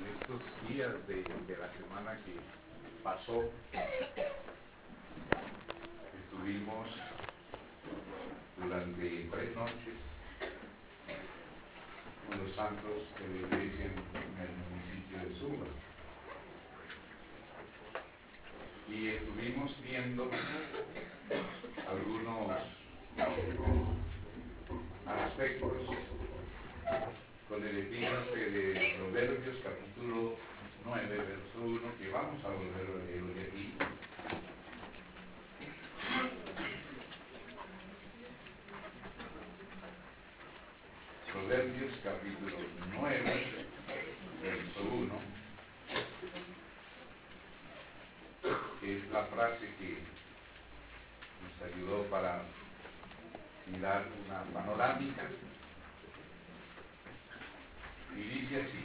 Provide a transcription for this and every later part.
estos días de la semana que pasó, estuvimos durante 3 noches con los santos de la iglesia en el municipio de Suba. Y estuvimos viendo algunos aspectos con el epígrafe de Proverbios capítulo 9, verso 1, que vamos a volver a leer hoy aquí. Proverbios capítulo 9, verso 1, que es la frase que nos ayudó para mirar una panorámica. Y dice así: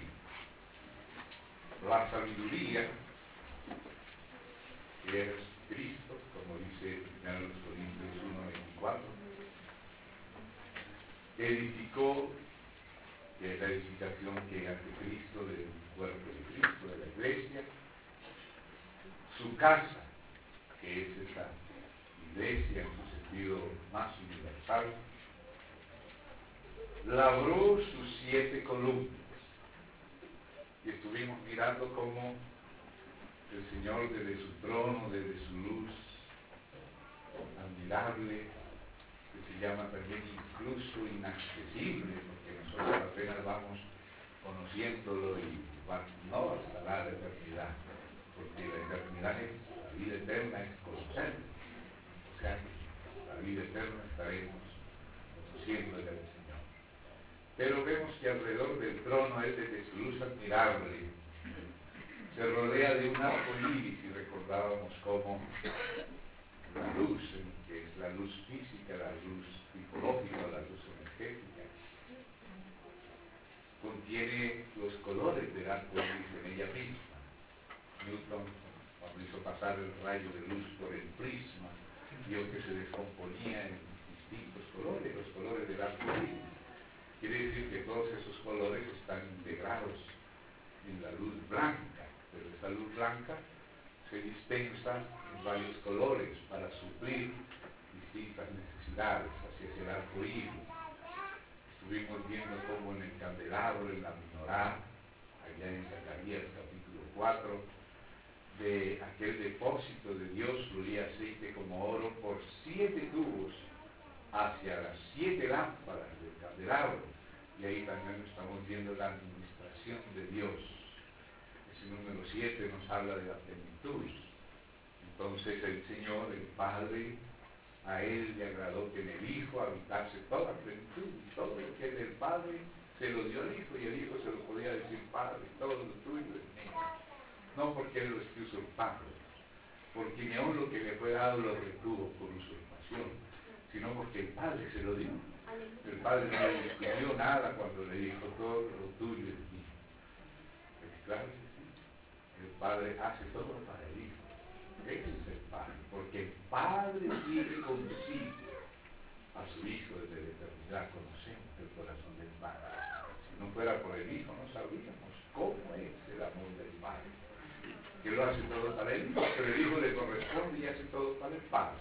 la sabiduría, que es Cristo, como dice 1 Corintios 1:24, edificó, que es la edificación que hace Cristo del cuerpo de Cristo, de la iglesia, su casa, que es esa iglesia en su sentido más universal, labró sus 7 columnas. Y estuvimos mirando cómo el Señor desde su trono, desde su luz admirable, que se llama también incluso inaccesible, porque nosotros apenas vamos conociéndolo y no hasta la eternidad, porque la eternidad es, la vida eterna es conocerlo. O sea que la vida eterna estaremos conociendo del Señor. Pero vemos que alrededor del trono es desde su luz admirable, se rodea de un arco iris, y recordábamos cómo la luz, que es la luz física, la luz psicológica, la luz energética, contiene los colores del arco iris en ella misma. Newton, cuando hizo pasar el rayo de luz por el prisma, vio que se descomponía en distintos colores, los colores del arco iris. Quiere decir que todos esos colores están integrados en la luz blanca, pero esta luz blanca se dispensa en varios colores para suplir distintas necesidades. Así es el arco iris. Estuvimos viendo cómo en el candelabro, en la menorá, allá en Zacarías capítulo 4, de aquel depósito de Dios fluía aceite como oro por 7 tubos hacia las 7 lámparas del candelabro. Y ahí también estamos viendo la administración de Dios. Ese número 7 nos habla de la plenitud. Entonces el Señor, el Padre, a Él le agradó que en el Hijo habitase toda plenitud, y todo lo que es del Padre se lo dio al Hijo, y el Hijo se lo podía decir: Padre, todo lo tuyo es mío. No porque Él lo esté usurpando, porque ni aún lo que le fue dado lo retuvo por usurpación, sino porque el Padre se lo dio. El Padre no le discutió nada cuando le dijo: todo lo tuyo es mío. Pues claro que sí, el Padre hace todo para el Hijo. Ese es el Padre, porque el Padre tiene consigo a su Hijo desde la eternidad. Conocemos el corazón del Padre. Si no fuera por el Hijo, no sabríamos cómo es el amor del Padre, que lo hace todo para el Hijo, pero el Hijo le corresponde y hace todo para el Padre.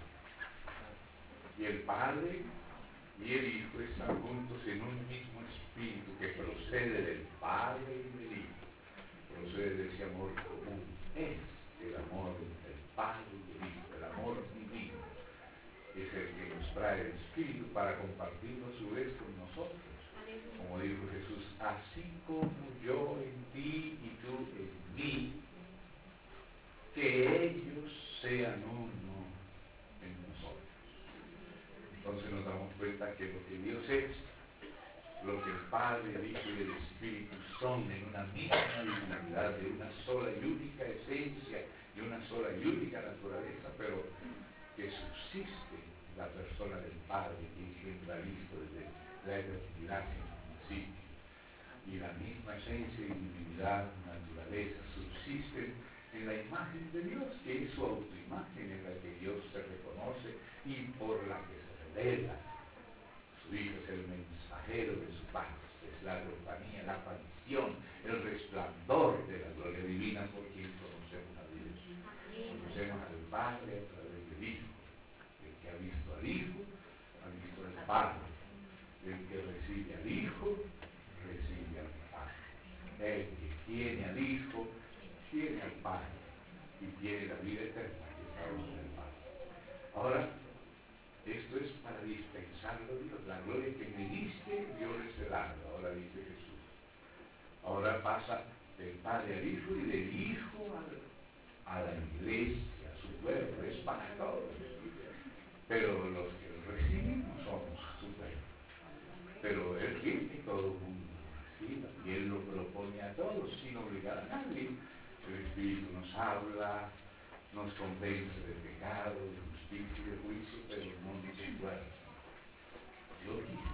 Y el Padre y el Hijo están juntos en un mismo espíritu que procede del Padre y del Hijo, procede de ese amor común. Es el amor del Padre y del Hijo, el amor divino, es el que nos trae el Espíritu para compartirlo a su vez con nosotros. Como dijo Jesús: así como yo en ti y tú en mí, que ellos sean uno en nosotros. Entonces nos damos cuenta que lo que Dios es, lo que el Padre, el Hijo y el Espíritu son en una misma divinidad, de una sola y única esencia, de una sola y única naturaleza, pero que subsiste en la persona del Padre, que es generalista desde la eternidad sin principio. Y la misma esencia y divinidad, naturaleza, subsisten en la imagen de Dios, que es su autoimagen, en la que Dios se reconoce y por la que se revela. Su Hijo es el mensajero de su paz, es la glofanía, la aparición, el resplandor de Padre. El que recibe al Hijo, recibe al Padre. El que tiene al Hijo, tiene al Padre. Y tiene la vida eterna que está en el Padre. Ahora, esto es para dispensarlo a Dios. La gloria que me diste, yo les he dado. Ahora dice Jesús. Ahora pasa del Padre al Hijo y del Hijo a la iglesia, a su pueblo. Es para todos. Pero los que lo reciben no somos su pueblo. Pero Él quiere que todo el mundo lo reciba. Y Él lo propone a todos sin obligar a nadie. El Espíritu nos habla, nos convence de pecado, de justicia y de juicio, pero no nos encuentra. Yo quiero.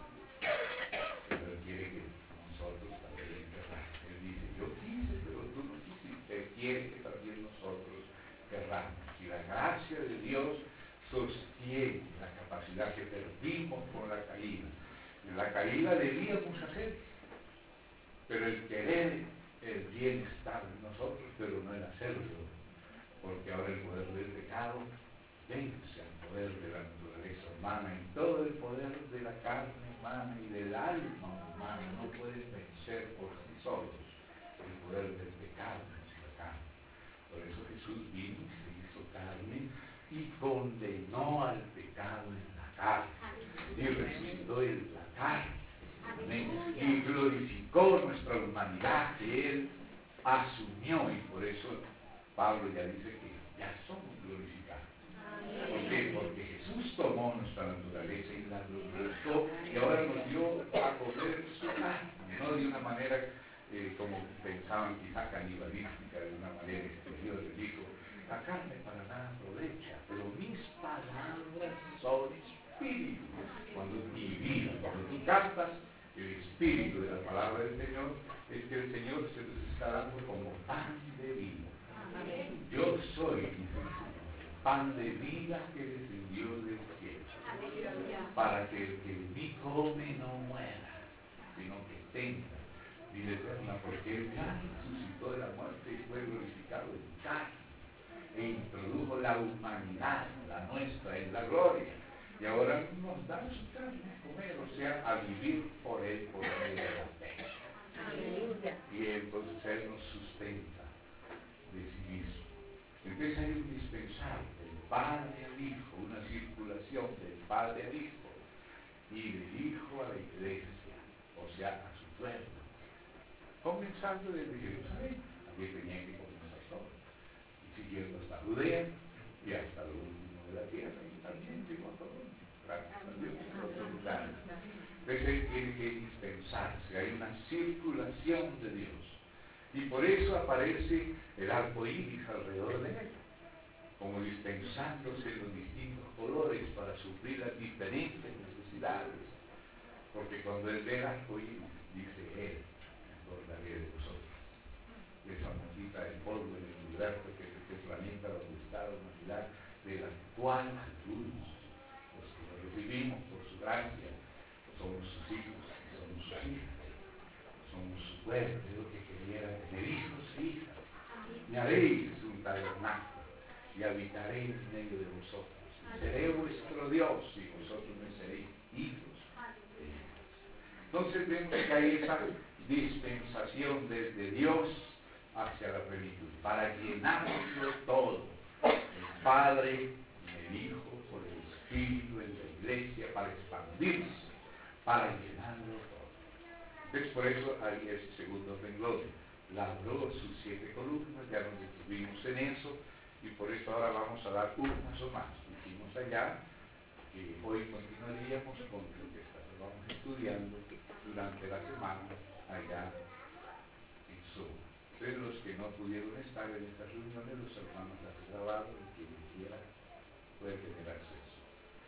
Pero Él quiere que nosotros también querramos. Él dice, yo quise, pero tú no quisiste. Él quiere que también nosotros querramos. Y la gracia de Dios sostiene la capacidad que perdimos con la caída. En la caída debíamos hacer, pero el querer, el bienestar de nosotros, pero no el hacerlo. Porque ahora el poder del pecado vence al poder de la naturaleza humana, y todo el poder de la carne humana y del alma humana no puede vencer por sí solos el poder del pecado en nuestra carne. Por eso Jesús vino y se hizo carne y condenó al pecado en la carne y resucitó en la carne. Amén. Y glorificó nuestra humanidad que Él asumió, y por eso Pablo ya dice que ya somos glorificados. ¿Por qué? Porque Jesús tomó nuestra naturaleza y la glorificó y ahora nos dio a comer su carne, no de una manera como pensaban quizá canibalística, de una manera exterior. Él dijo, la carne para nada aprovecha, pero mis palabras son espíritu y vida. Cuando tú captas el espíritu de la palabra del Señor, es que el Señor se nos está dando como pan de vida. Yo soy, dice el Señor, pan de vida que descendió del cielo, para que el que de mí come no muera, sino que tenga vida eterna, porque Él ya resucitó de la muerte y fue glorificado en carne, e introdujo la humanidad, la nuestra, en la gloria. Y ahora nos da su carne a comer, o sea, a vivir por Él, por medio de la fe. Y entonces Él nos sustenta de sí mismo. Entonces hay un dispensar del Padre al Hijo, una circulación del Padre al Hijo y del Hijo a la iglesia, o sea, a su pueblo. Comenzando desde Jerusalén, aquí tenía que comenzar todo, y siguiendo hasta Judea y hasta lo último de la tierra, y también llegó a todo. Gracias a Dios en otros lugares. Entonces Él tiene que dispensarse, hay una circulación de Dios. Y por eso aparece el arco iris alrededor de Él, como dispensándose los distintos colores para suplir las diferentes necesidades. Porque cuando Él ve el arco iris, dice Él, me acordaré de vosotros. Esa mojita de polvo en el universo, que es este planeta donde está la humanidad, de la cual algunos, los que lo recibimos por su gracia, somos sus hijos y somos sus hijas. Somos su pueblo, es lo que quería tener hijos e hijas. Me haréis un tabernáculo y habitaré en medio de vosotros. Seré vuestro Dios y vosotros me seréis hijos e hijas. Entonces vemos que hay esa dispensación desde Dios hacia la plenitud, para llenarlo todo. El Padre y el Hijo por el Espíritu en la iglesia, para expandirse, para llenarlo todo. Entonces por eso hay ese segundo renglón. Labró sus 7 columnas, ya nos detuvimos en eso, y por eso ahora vamos a dar un paso más. Hicimos allá, y hoy continuaríamos con lo que vamos estudiando durante la semana allá en Zoom. Entonces los que no pudieron estar en estas reuniones, los hermanos las grabaron, y quien quiera puede tener acceso.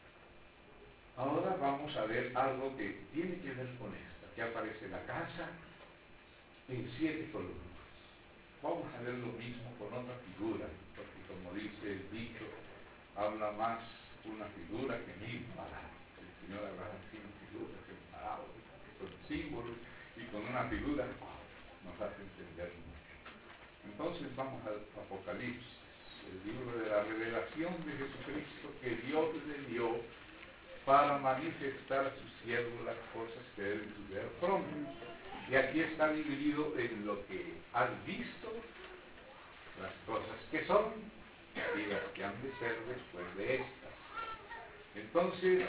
Ahora vamos a ver algo que tiene que ver con esto. Aquí aparece la casa en 7 columnas. Vamos a ver lo mismo con otra figura, porque como dice el dicho, habla más una figura que 1000 palabras. El Señor habla sin figuras, en parábolas, con símbolos, y con una figura nos hace entender mucho. Entonces vamos al Apocalipsis, el libro de la revelación de Jesucristo que Dios le dio para manifestar a sus siervos las cosas que deben suceder pronto. Y aquí está dividido en lo que has visto, las cosas que son y las que han de ser después de estas. Entonces,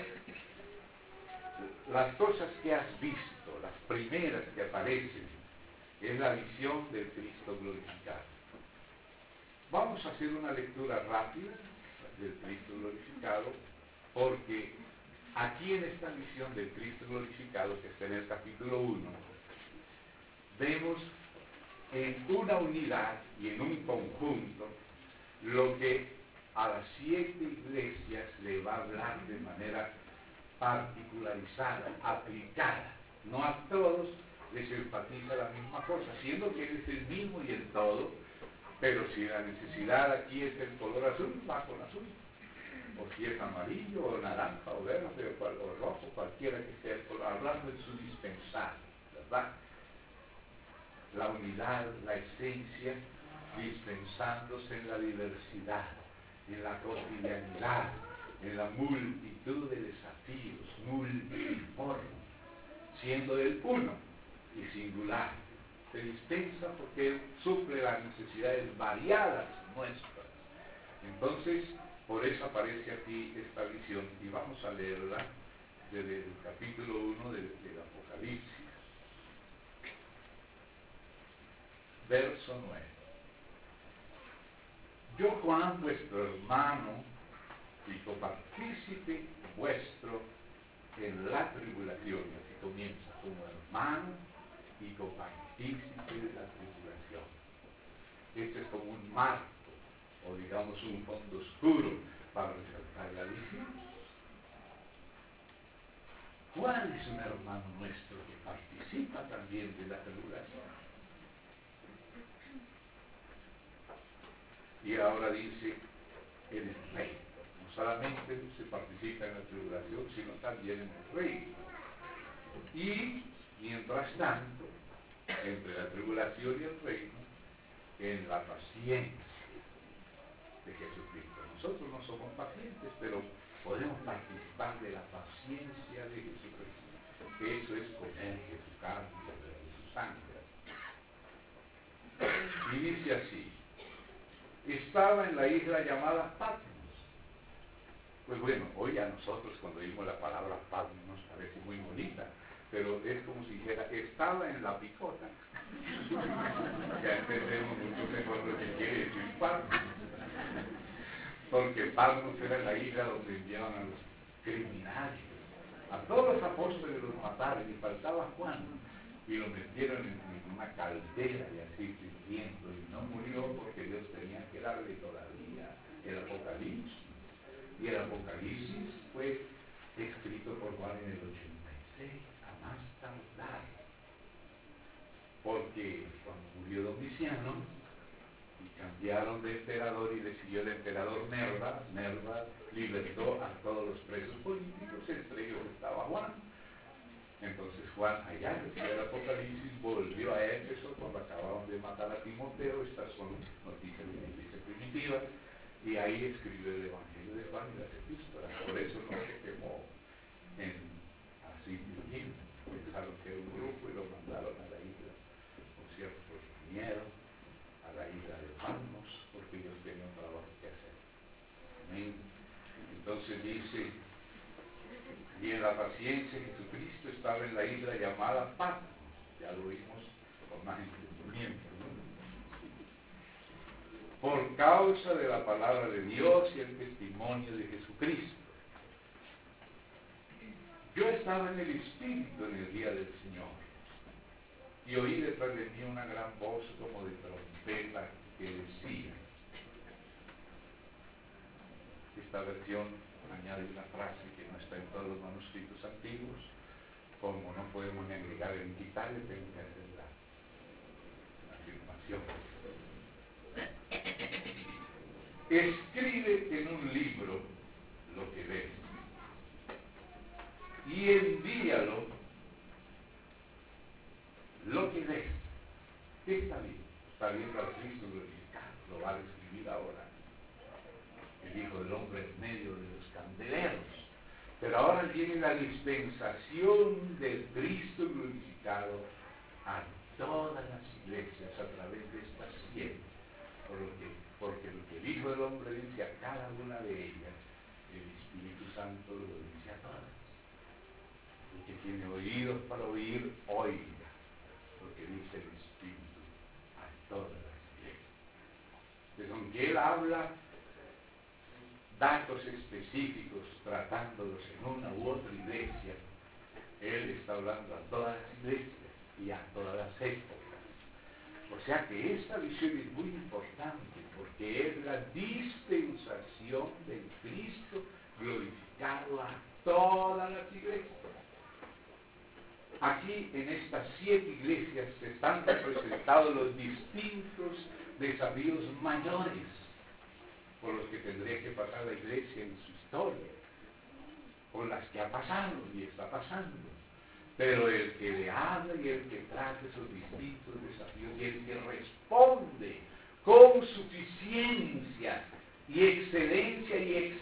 las cosas que has visto, las primeras que aparecen, es la visión del Cristo glorificado. Vamos a hacer una lectura rápida del Cristo glorificado, porque aquí en esta visión del Cristo glorificado, que está en el capítulo 1, vemos en una unidad y en un conjunto lo que a las 7 iglesias le va a hablar de manera particularizada, aplicada. No a todos les enfatiza la misma cosa, siendo que Él es el mismo y el todo, pero si la necesidad aquí es el color azul, va con azul. O si es amarillo, o naranja, o verde, o rojo, cualquiera que sea el color, hablando de su dispensar, ¿verdad? La unidad, la esencia, dispensándose en la diversidad, en la cotidianidad, en la multitud de desafíos, multiforme, siendo Él uno y singular. Se dispensa porque Él suple las necesidades variadas nuestras. Entonces, por eso aparece aquí esta visión, y vamos a leerla desde el capítulo 1 del Apocalipsis. Verso 9. Yo, Juan, vuestro hermano y copartícipe vuestro en la tribulación, y así comienza, como hermano y copartícipe de la tribulación. Este es como un marco, o digamos un fondo oscuro, para resaltar la visión. Juan es un hermano nuestro que participa también de la tribulación. Y ahora dice, en el reino. No solamente se participa en la tribulación, sino también en el reino. Y, mientras tanto, entre la tribulación y el reino, en la paciencia de Jesucristo. Nosotros no somos pacientes, pero podemos participar de la paciencia de Jesucristo. Eso es comer de su carne y beber de su sangre. Y dice así, estaba en la isla llamada Patmos. Pues bueno, hoy a nosotros cuando oímos la palabra Patmos nos parece muy bonita, pero es como si dijera, estaba en la picota. Ya entendemos mucho mejor lo que quiere decir Patmos. Porque Patmos era la isla donde enviaban a los criminales. A todos los apóstoles los mataron y faltaba Juan. Y lo metieron en una caldera y así sirviendo. Y no murió porque Dios tenía que darle todavía el Apocalipsis. Y el Apocalipsis fue escrito por Juan en el 86, a más tardar. Porque cuando murió Domiciano, y cambiaron de emperador y decidió el emperador Nerva libertó a todos los presos políticos, entre ellos estaba Juan. Entonces Juan, allá en el Apocalipsis, volvió a Éfeso cuando acababan de matar a Timoteo. Estas son noticias de la iglesia primitiva, y ahí escribió el Evangelio de Juan y las epístolas. Por eso no se quemó en así mismo. Pensaron que era un grupo y lo mandaron a la isla, por cierto, por miedo, a la isla de Patmos, porque ellos tenían trabajo que hacer. Amén. Entonces dice, y en la paciencia Jesucristo estaba en la isla llamada Patmos. Ya lo vimos con más entendimiento, ¿no? Por causa de la palabra de Dios y el testimonio de Jesucristo. Yo estaba en el Espíritu en el día del Señor, y oí detrás de mí una gran voz como de trompeta que decía, esta versión añade una frase que no está en todos los manuscritos antiguos, como no podemos ni agregar ni quitarle, tengo que hacer la afirmación. Escribe en un libro lo que ves y envíalo lo que ves. ¿Qué está viendo? Está viendo al Cristo glorificado, lo va a describir ahora. El Hijo del Hombre en medio de los candeleros. Pero ahora viene la dispensación del Cristo glorificado a todas las iglesias a través de estas 7. Porque lo que el Hijo del Hombre dice a cada una de ellas, el Espíritu Santo lo dice a todas. El que tiene oídos para oír, oiga lo que dice el Espíritu a todas las iglesias. Entonces, aunque él habla datos específicos tratándolos en una u otra iglesia, él está hablando a todas las iglesias y a todas las épocas. O sea que esta visión es muy importante porque es la dispensación del Cristo glorificado a todas las iglesias. Aquí en estas 7 iglesias se están representados los distintos desafíos mayores por los que tendría que pasar la iglesia en su historia, por las que ha pasado y está pasando. Pero el que le habla y el que trata esos distintos desafíos y el que responde con suficiencia y excelencia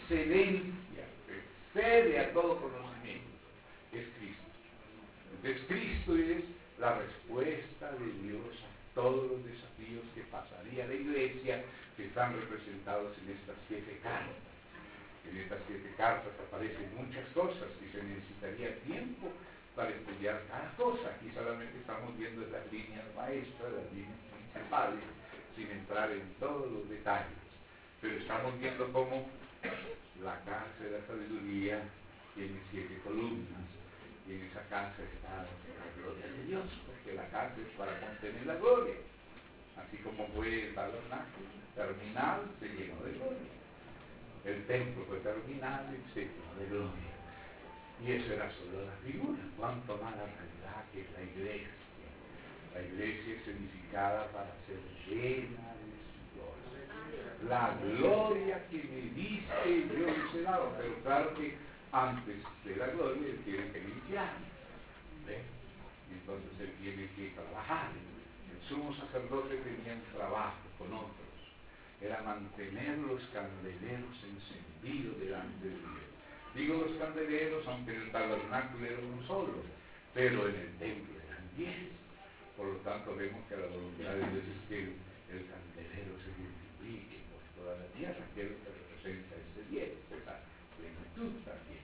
que excede a todo conocimiento, es Cristo. Entonces Cristo es la respuesta de Dios a todos los desafíos que pasaría la iglesia, que están representados en estas 7 cartas. En estas 7 cartas aparecen muchas cosas y se necesitaría tiempo para estudiar cada cosa. Aquí solamente estamos viendo las líneas maestras, las líneas principales, sin entrar en todos los detalles. Pero estamos viendo cómo la casa de la sabiduría tiene 7 columnas y en esa casa está la gloria de Dios, porque la casa es para contener la gloria. Así como fue el tabernáculo terminal, se llenó de gloria. El templo fue terminal y se llenó de gloria. Y eso era solo la figura. Cuánto más la realidad que es la iglesia. La iglesia es edificada para ser llena de su gloria. La gloria que me diste Dios se daba, pero claro que antes de la gloria él tiene que limpiar. ¿Ve? Entonces él tiene que trabajar. El sumo sacerdote tenía un trabajo con otros. Era mantener los candeleros encendidos delante de Dios. Digo los candeleros, aunque en el tabernáculo era uno solo, pero en el templo eran 10. Por lo tanto, vemos que la voluntad de Dios es que el candelero se multiplique por toda la tierra, que es lo que representa ese 10, esa plenitud también.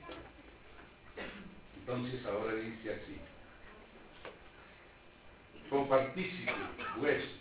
Entonces, ahora dice así: compartícipe vuestro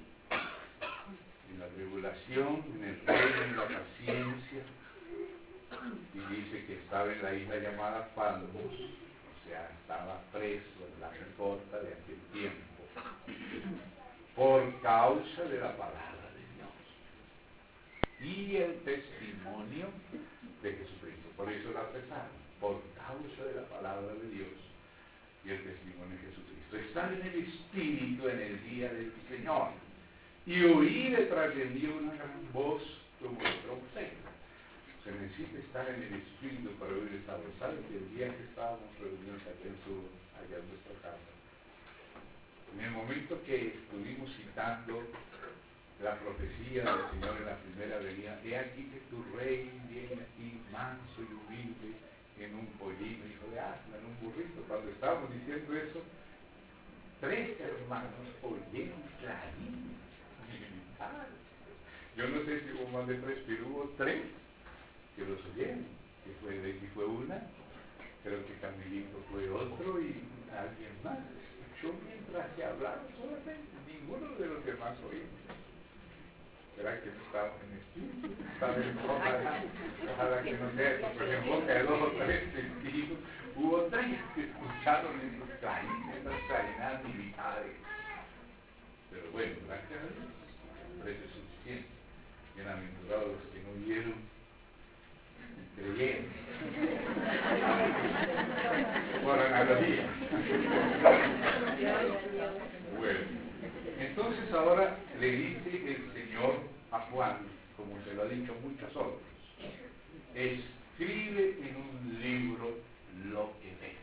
en la tribulación, en el reino, en la paciencia. Y dice que estaba en la isla llamada Patmos, o sea, estaba preso en la corta de aquel tiempo, por causa de la palabra de Dios y el testimonio de Jesucristo. Por eso la apresaron, por causa de la palabra de Dios y el testimonio de Jesucristo. Estar en el Espíritu en el día del Señor y oí detrás de mí una gran voz como de trompeta. Se necesita estar en el Espíritu para oír esta voz. ¿Saben que el día que estábamos reunidos allá en nuestra casa, en el momento que estuvimos citando la profecía del Señor en la primera venida, he aquí que tu rey viene aquí manso y humilde en un pollino, hijo de asna, en un burrito? Cuando estábamos diciendo eso, 3 hermanos oyeron clarines militares. Yo no sé si hubo más de 3, pero hubo 3 que los oyeron, que fue Betty fue una, creo que Camilito fue otro y alguien más. Yo mientras se hablaba solamente, ninguno de los demás oímos. ¿Será que no estábamos en espíritu? Ojalá que no sea eso, pero en boca de 2 o 3 testigos hubo 3 que escucharon esos clarines, esas clarinadas militares. Pero bueno, gracias a Dios, el precio es suficiente. Bienaventurados los que no oyeron, creyeron. Por analogía. Bueno, entonces ahora le dice el Señor a Juan, como se lo ha dicho a muchos otros: escribe en un libro lo que ves.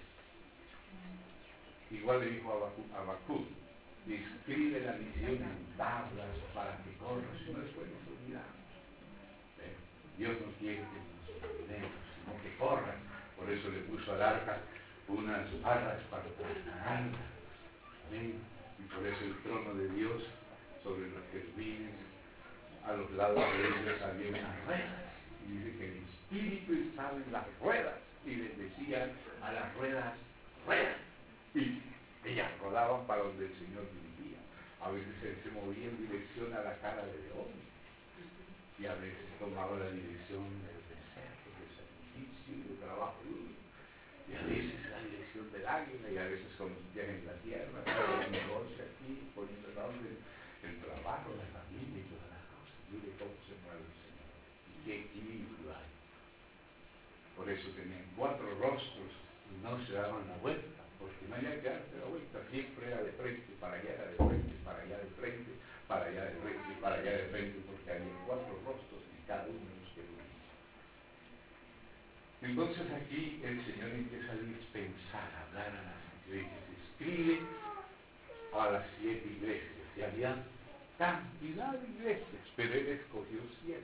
Igual le dijo a Habacuc: escribe la visión en tablas para que corras y no después nos olvidamos. Dios no quiere que nos olvidemos, sino que corran, Por eso le puso al arca unas barras para trasladar. Amén. Y por eso el trono de Dios sobre los querubines, a los lados de ellos había unas ruedas. Y dice que el Espíritu estaba en las ruedas y les decía a las ruedas, ruedas. Y ellas rodaban para donde el Señor dirigía. A veces él se movía en dirección a la cara de león y a veces tomaba la dirección del desierto, del sacrificio y del trabajo duro. Y a veces la dirección del águila y a veces con los pies en la tierra, el negocio aquí, poniendo el orden, el trabajo, la familia y todas las cosas. Mire cómo se mueve el Señor y qué equilibrio hay. Por eso tenían 4 rostros y no se daban la vuelta, porque no había que darse la vuelta, siempre era de frente, para allá era de frente, para allá de frente, para allá de frente, para allá de frente, porque había 4 rostros en cada uno de los querubines. Entonces aquí el Señor empieza a dispensar, a hablar a las iglesias, escribe a las 7 iglesias, y había cantidad de iglesias, pero él escogió 7,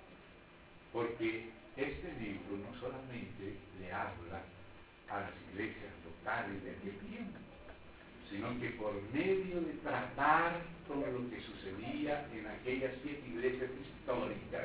porque este libro no solamente le habla a las iglesias locales de aquel tiempo, sino que por medio de tratar todo lo que sucedía en aquellas 7 iglesias históricas,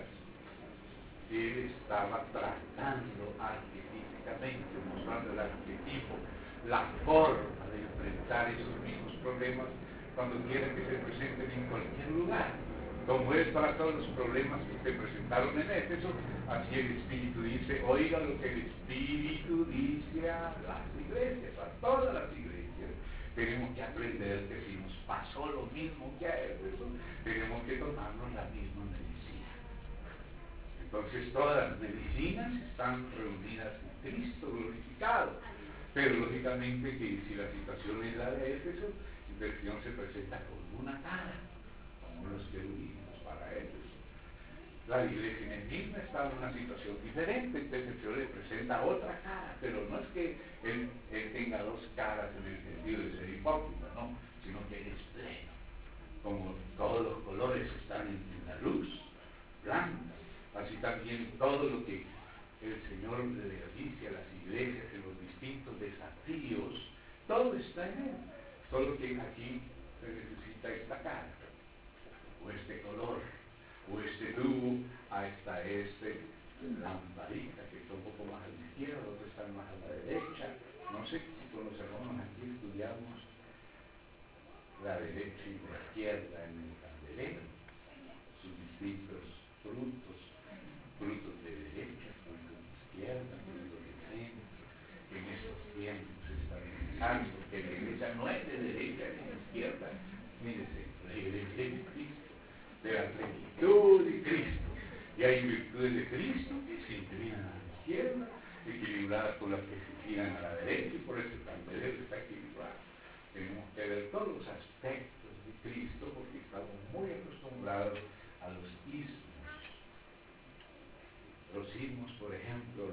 él estaba tratando arquetípicamente, mostrando el arquetipo, la forma de enfrentar esos mismos problemas cuando quiera que se presenten en cualquier lugar. Como él trató los problemas que se presentaron en Éfeso, así el Espíritu dice, oiga lo que el Espíritu dice a las iglesias, a todas las iglesias. Tenemos que aprender que si nos pasó lo mismo que a Éfeso, tenemos que tomarnos la misma medicina. Entonces todas las medicinas están reunidas en Cristo glorificado. Pero lógicamente que si la situación es la de Éfeso, el Señor se presenta con una cara, como los querubines para Éfeso. La iglesia en Esmirna está en una situación diferente, entonces el Señor le presenta otra cara, pero no es que él tenga 2 caras en el sentido de ser hipócrita, no, sino que Él es pleno, como todos los colores están en la luz blanca. Así también todo lo que el Señor le dice a las iglesias en los distintos desafíos, todo está en Él. Solo que aquí se necesita esta cara, o este color, o este tubo, hasta este lamparita, que está un poco más a la izquierda, otros están más a la derecha. No sé si con los hermanos aquí estudiamos la derecha y la izquierda en el candelero, sus distintos frutos de derecha, frutos de izquierda, frutos de centro. En estos tiempos se está pensando que la iglesia no es de derecha ni de izquierda, ni de centro, la iglesia es de Cristo, de la plenitud de Cristo. Y hay virtudes de Cristo que se inclinan a la izquierda, equilibradas con las que se giran a la derecha, y por eso el candelero está equilibrado. Tenemos que ver todos los aspectos de Cristo porque estamos muy acostumbrados a los ismos. Los ismos, por ejemplo,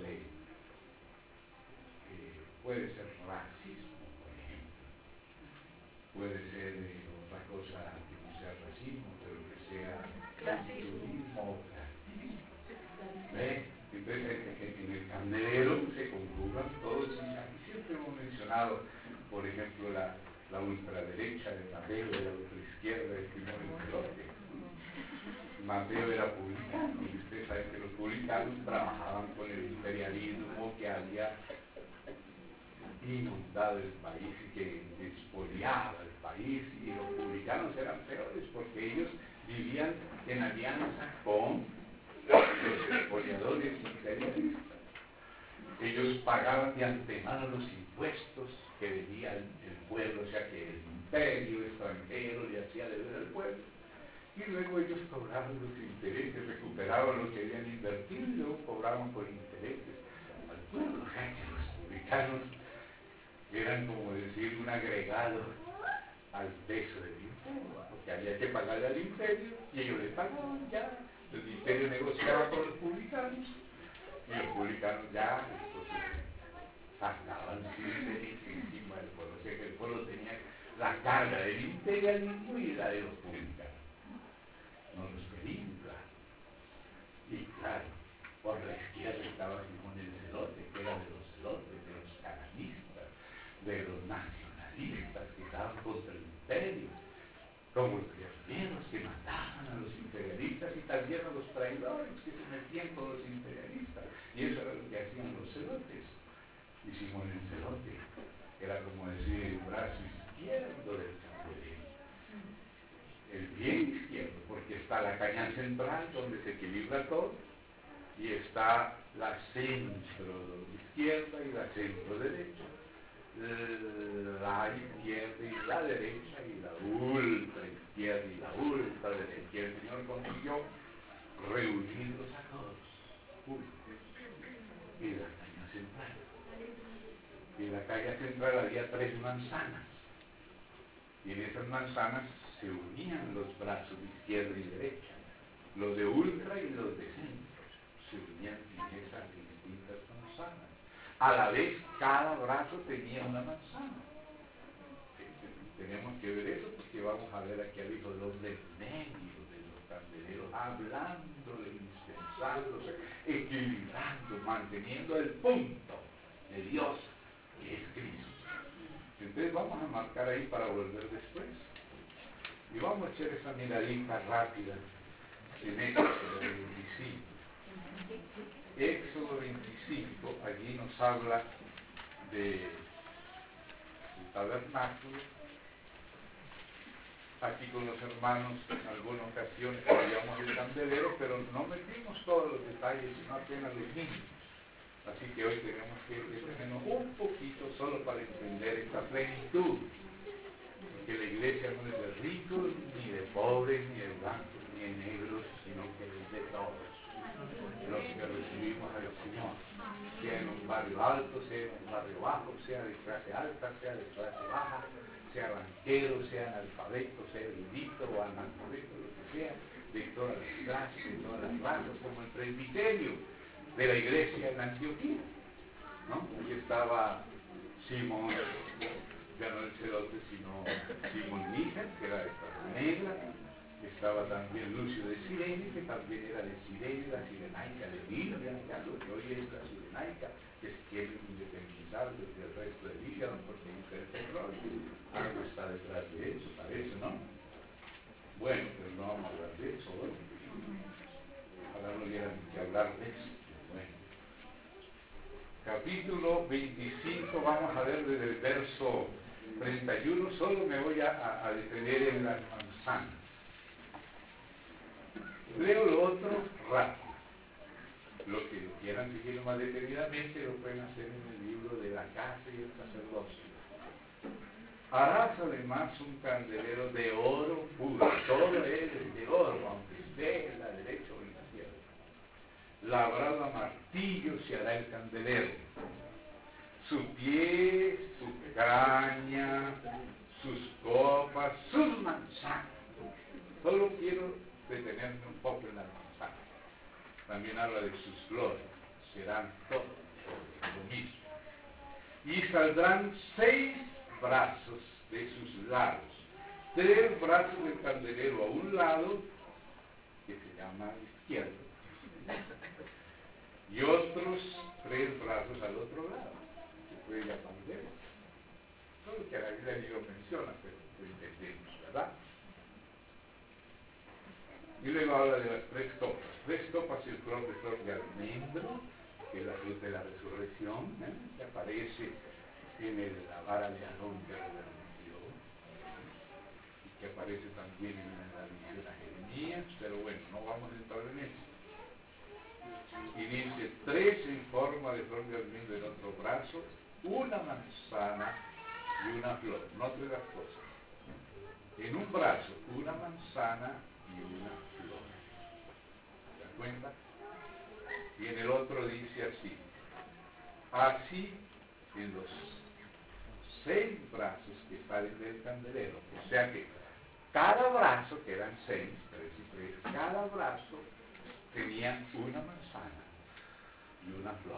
puede ser racismo, por ejemplo. Puede ser otra cosa que no sea racismo, pero que sea culturismo o clasismo. ¿Ve? Entonces, en el candelero se conjugan todos. Aquí siempre hemos mencionado, por ejemplo, la ultraderecha de Mateo y la ultraizquierda de Simón el Celote. Mateo era publicano, y usted sabe que los publicanos trabajaban con el imperialismo que había inundado el país y que expoliaba el país, y los publicanos eran peores porque ellos vivían en alianza con los expoliadores imperialistas. Ellos pagaban de antemano los impuestos que debía el pueblo, o sea que el imperio extranjero le hacía deber al pueblo, y luego ellos cobraban los intereses, recuperaban lo que habían invertido y luego cobraban por intereses al pueblo. O sea que los publicanos eran, como decir, un agregado al peso del imperio, porque había que pagarle al imperio y ellos le pagaban ya. El imperio negociaba con los publicanos y los publicanos ya sacaban su interés encima del pueblo. O sea que el pueblo tenía la carga del imperialismo y la de los publicanos. No los pedían, claro. Y claro, por la izquierda estaba Simón el Celote, que era de los celotes. como los guerreros que mataban a los imperialistas y también a los traidores que se metían con los imperialistas. Y eso era lo que hacían los celotes. Y Simón el Celote era como decir el brazo izquierdo del candelero. El bien izquierdo, porque está la caña central donde se equilibra todo, y está la centro izquierda y la centro derecha. La izquierda y la derecha, y la ultra izquierda y la ultra derecha. Y el Señor consiguió reunirlos a todos juntos. Y la caña central. Y en la caña central había 3 manzanas. Y en esas manzanas se unían los brazos de izquierda y derecha. Los de ultra y los de centro. Se unían en esas distintas manzanas. A la vez, cada brazo tenía una manzana. Tenemos que ver eso porque vamos a ver aquí al Hijo de los del medio de los candeleros, hablándole, dispensándose, equilibrando, manteniendo el punto de Dios, que es Cristo. Entonces vamos a marcar ahí para volver después. Y vamos a echar esa miradita rápida en Éxodo 25. Éxodo 25, allí nos habla del tabernáculo. Aquí con los hermanos en alguna ocasión estudiamos el candelero, pero no metimos todos los detalles, sino apenas los mínimos. Así que hoy tenemos que detenernos un poquito solo para entender esta plenitud. Porque la iglesia no es de ricos, ni de pobres, ni de blancos, ni de negros, sino que es de todos los que recibimos al Señor, sea en un barrio alto, sea en un barrio bajo, sea de clase alta, sea de clase baja, sea banquero, sea analfabeto, sea erudito o analfabeto, lo que sea, de todas las clases, de todas las razas, como el presbiterio de la iglesia en Antioquía, ¿no? Aquí estaba Simón, ya no el Celote, sino Simón Níger, que era de raza negra. Estaba también Lucio de Cirene, que también era de Cirene, la Cirenaica de Libia, ya lo que hoy es la Cirenaica, que se quiere independizar del resto de Libia, no porque dice el petróleo, algo está detrás de eso, parece, ¿no? Bueno, pero no vamos a hablar de eso hoy. Ojalá no hubiera que hablar de eso. Bueno. Capítulo 25, vamos a ver desde el verso 31, solo me voy a detener en las manzanas. Leo lo otro rápido. Los que lo quieran seguir más detenidamente lo pueden hacer en el libro de la casa y el sacerdocio. Harás además un candelero de oro puro, todo es de oro, aunque esté en la derecha o en la izquierda. Labrado a martillo se hará el candelero. Su pie, su caña, sus copas, sus manzanas. Solo quiero detenerme un poco en las manzanas. También habla de sus flores, serán todos lo mismo. Y saldrán 6 brazos de sus lados, 3 brazos del candelero a un lado, que se llama izquierdo, y otros 3 brazos al otro lado, que puede llamar derecho. Todo lo que la Biblia ni lo menciona, pero lo entendemos, ¿verdad? Y luego habla de las 3 copas. 3 copas y de flor de almendro, que es la fruta de la resurrección, que aparece en la vara de Aarón que reverdeció, y que aparece también en la visión a Jeremías, pero bueno, no vamos a entrar en eso. Y dice 3 en forma de flor de almendro en otro brazo, una manzana y una flor. Note las cosas. En un brazo, una manzana y una flor. ¿Se dan cuenta? Y en el otro dice así. Así en los 6 brazos que salen del candelero. O sea que cada brazo, que eran 6, 3 y 3, cada brazo tenía una manzana y una flor.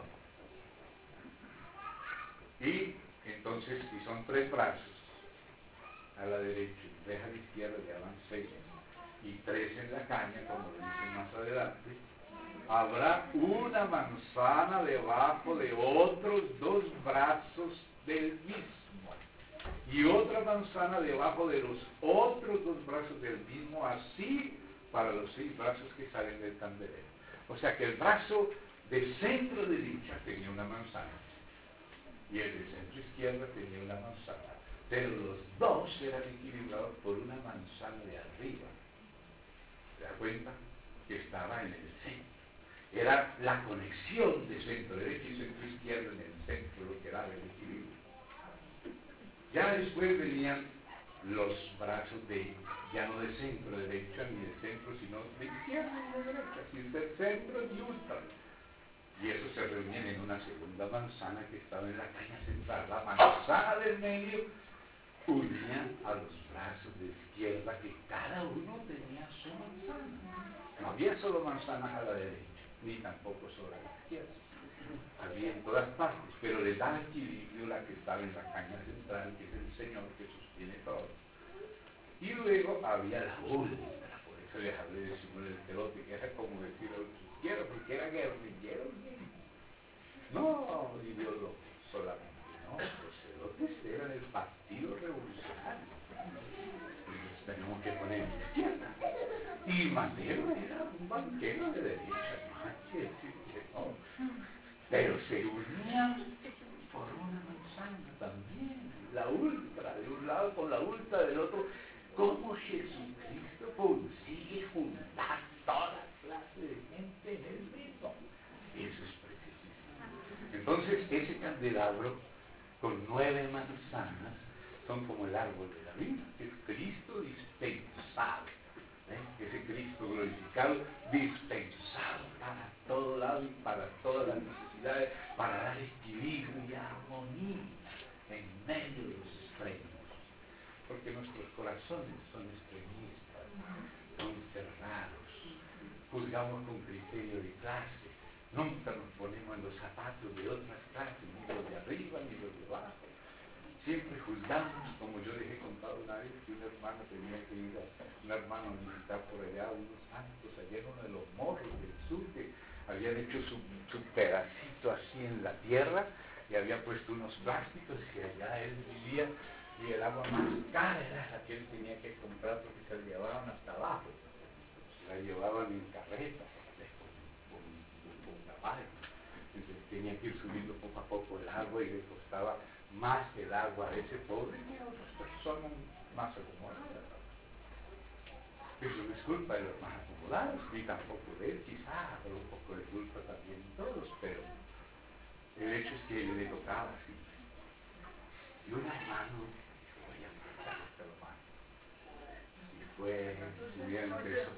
Y entonces, si son 3 brazos, a la derecha y 3 a la izquierda, ya van 6, y 3 en la caña, como lo dicen más adelante, habrá una manzana debajo de otros 2 brazos del mismo. y otra manzana debajo de los otros 2 brazos del mismo, así para los 6 brazos que salen del candelero. O sea que el brazo de centro derecha tenía una manzana y el de centro izquierda tenía una manzana, pero los dos eran equilibrados por una manzana de arriba. ¿Se da cuenta? Que estaba en el centro. Era la conexión de centro derecho y centro izquierdo en el centro, lo que daba el equilibrio. Ya después venían los brazos ya no de centro derecha ni de centro, sino de izquierda y de derecha, sin ser centro ni ultra. Y eso se reunían en una segunda manzana que estaba en la caña central. La manzana del medio unía a los brazos de izquierda, que cada uno tenía su manzana. No había solo manzanas a la derecha, ni tampoco solo a la izquierda. Había en todas partes, pero le da equilibrio la que estaba en la caña central, que es el Señor que sostiene todo. Y luego había la ultra, por eso les hablé de Simón el Celote, que era como decir a los izquierdos, porque era guerrillero. No ideólogo solamente, no, los celotes eran el partido revolucionario. Entonces tenemos que poner izquierda. Y Mateo era un banquero de derecha, no. Pero se unían por una manzana también, la ultra de un lado con la ultra del otro. ¿Cómo Jesucristo consigue juntar toda clase de gente en el mismo? Eso es preciosísimo. Entonces, ese candelabro con 9 manzanas son como el árbol de la vida, que es Cristo dispensado. Ese Cristo glorificado, dispensado para todo lado y para todas las necesidades, para dar equilibrio y armonía en medio de los extremos. Porque nuestros corazones son extremistas, son cerrados, juzgamos con criterio de clase, nunca nos ponemos en los zapatos de otras clases, ni los de arriba ni los de abajo. Siempre juzgamos, como yo les he contado una vez, que un hermano tenía que ir a un hermano a visitar por allá unos santos, allá en uno de los morros del sur, que habían hecho su pedacito así en la tierra y había puesto unos plásticos y allá él vivía y el agua más cara era la que él tenía que comprar porque se la llevaban hasta abajo, se la llevaban en carretas con caballos. Entonces tenía que ir subiendo poco a poco el agua y le costaba más el agua de ese pobre que a otras personas más acomodadas. Eso no es culpa de los más acomodados, ni tampoco de él, quizá, pero un poco de culpa también de todos, pero el hecho es que le tocaba así. Y un hermano dijo, voy a matar a este hermano. Y fue subiendo eso.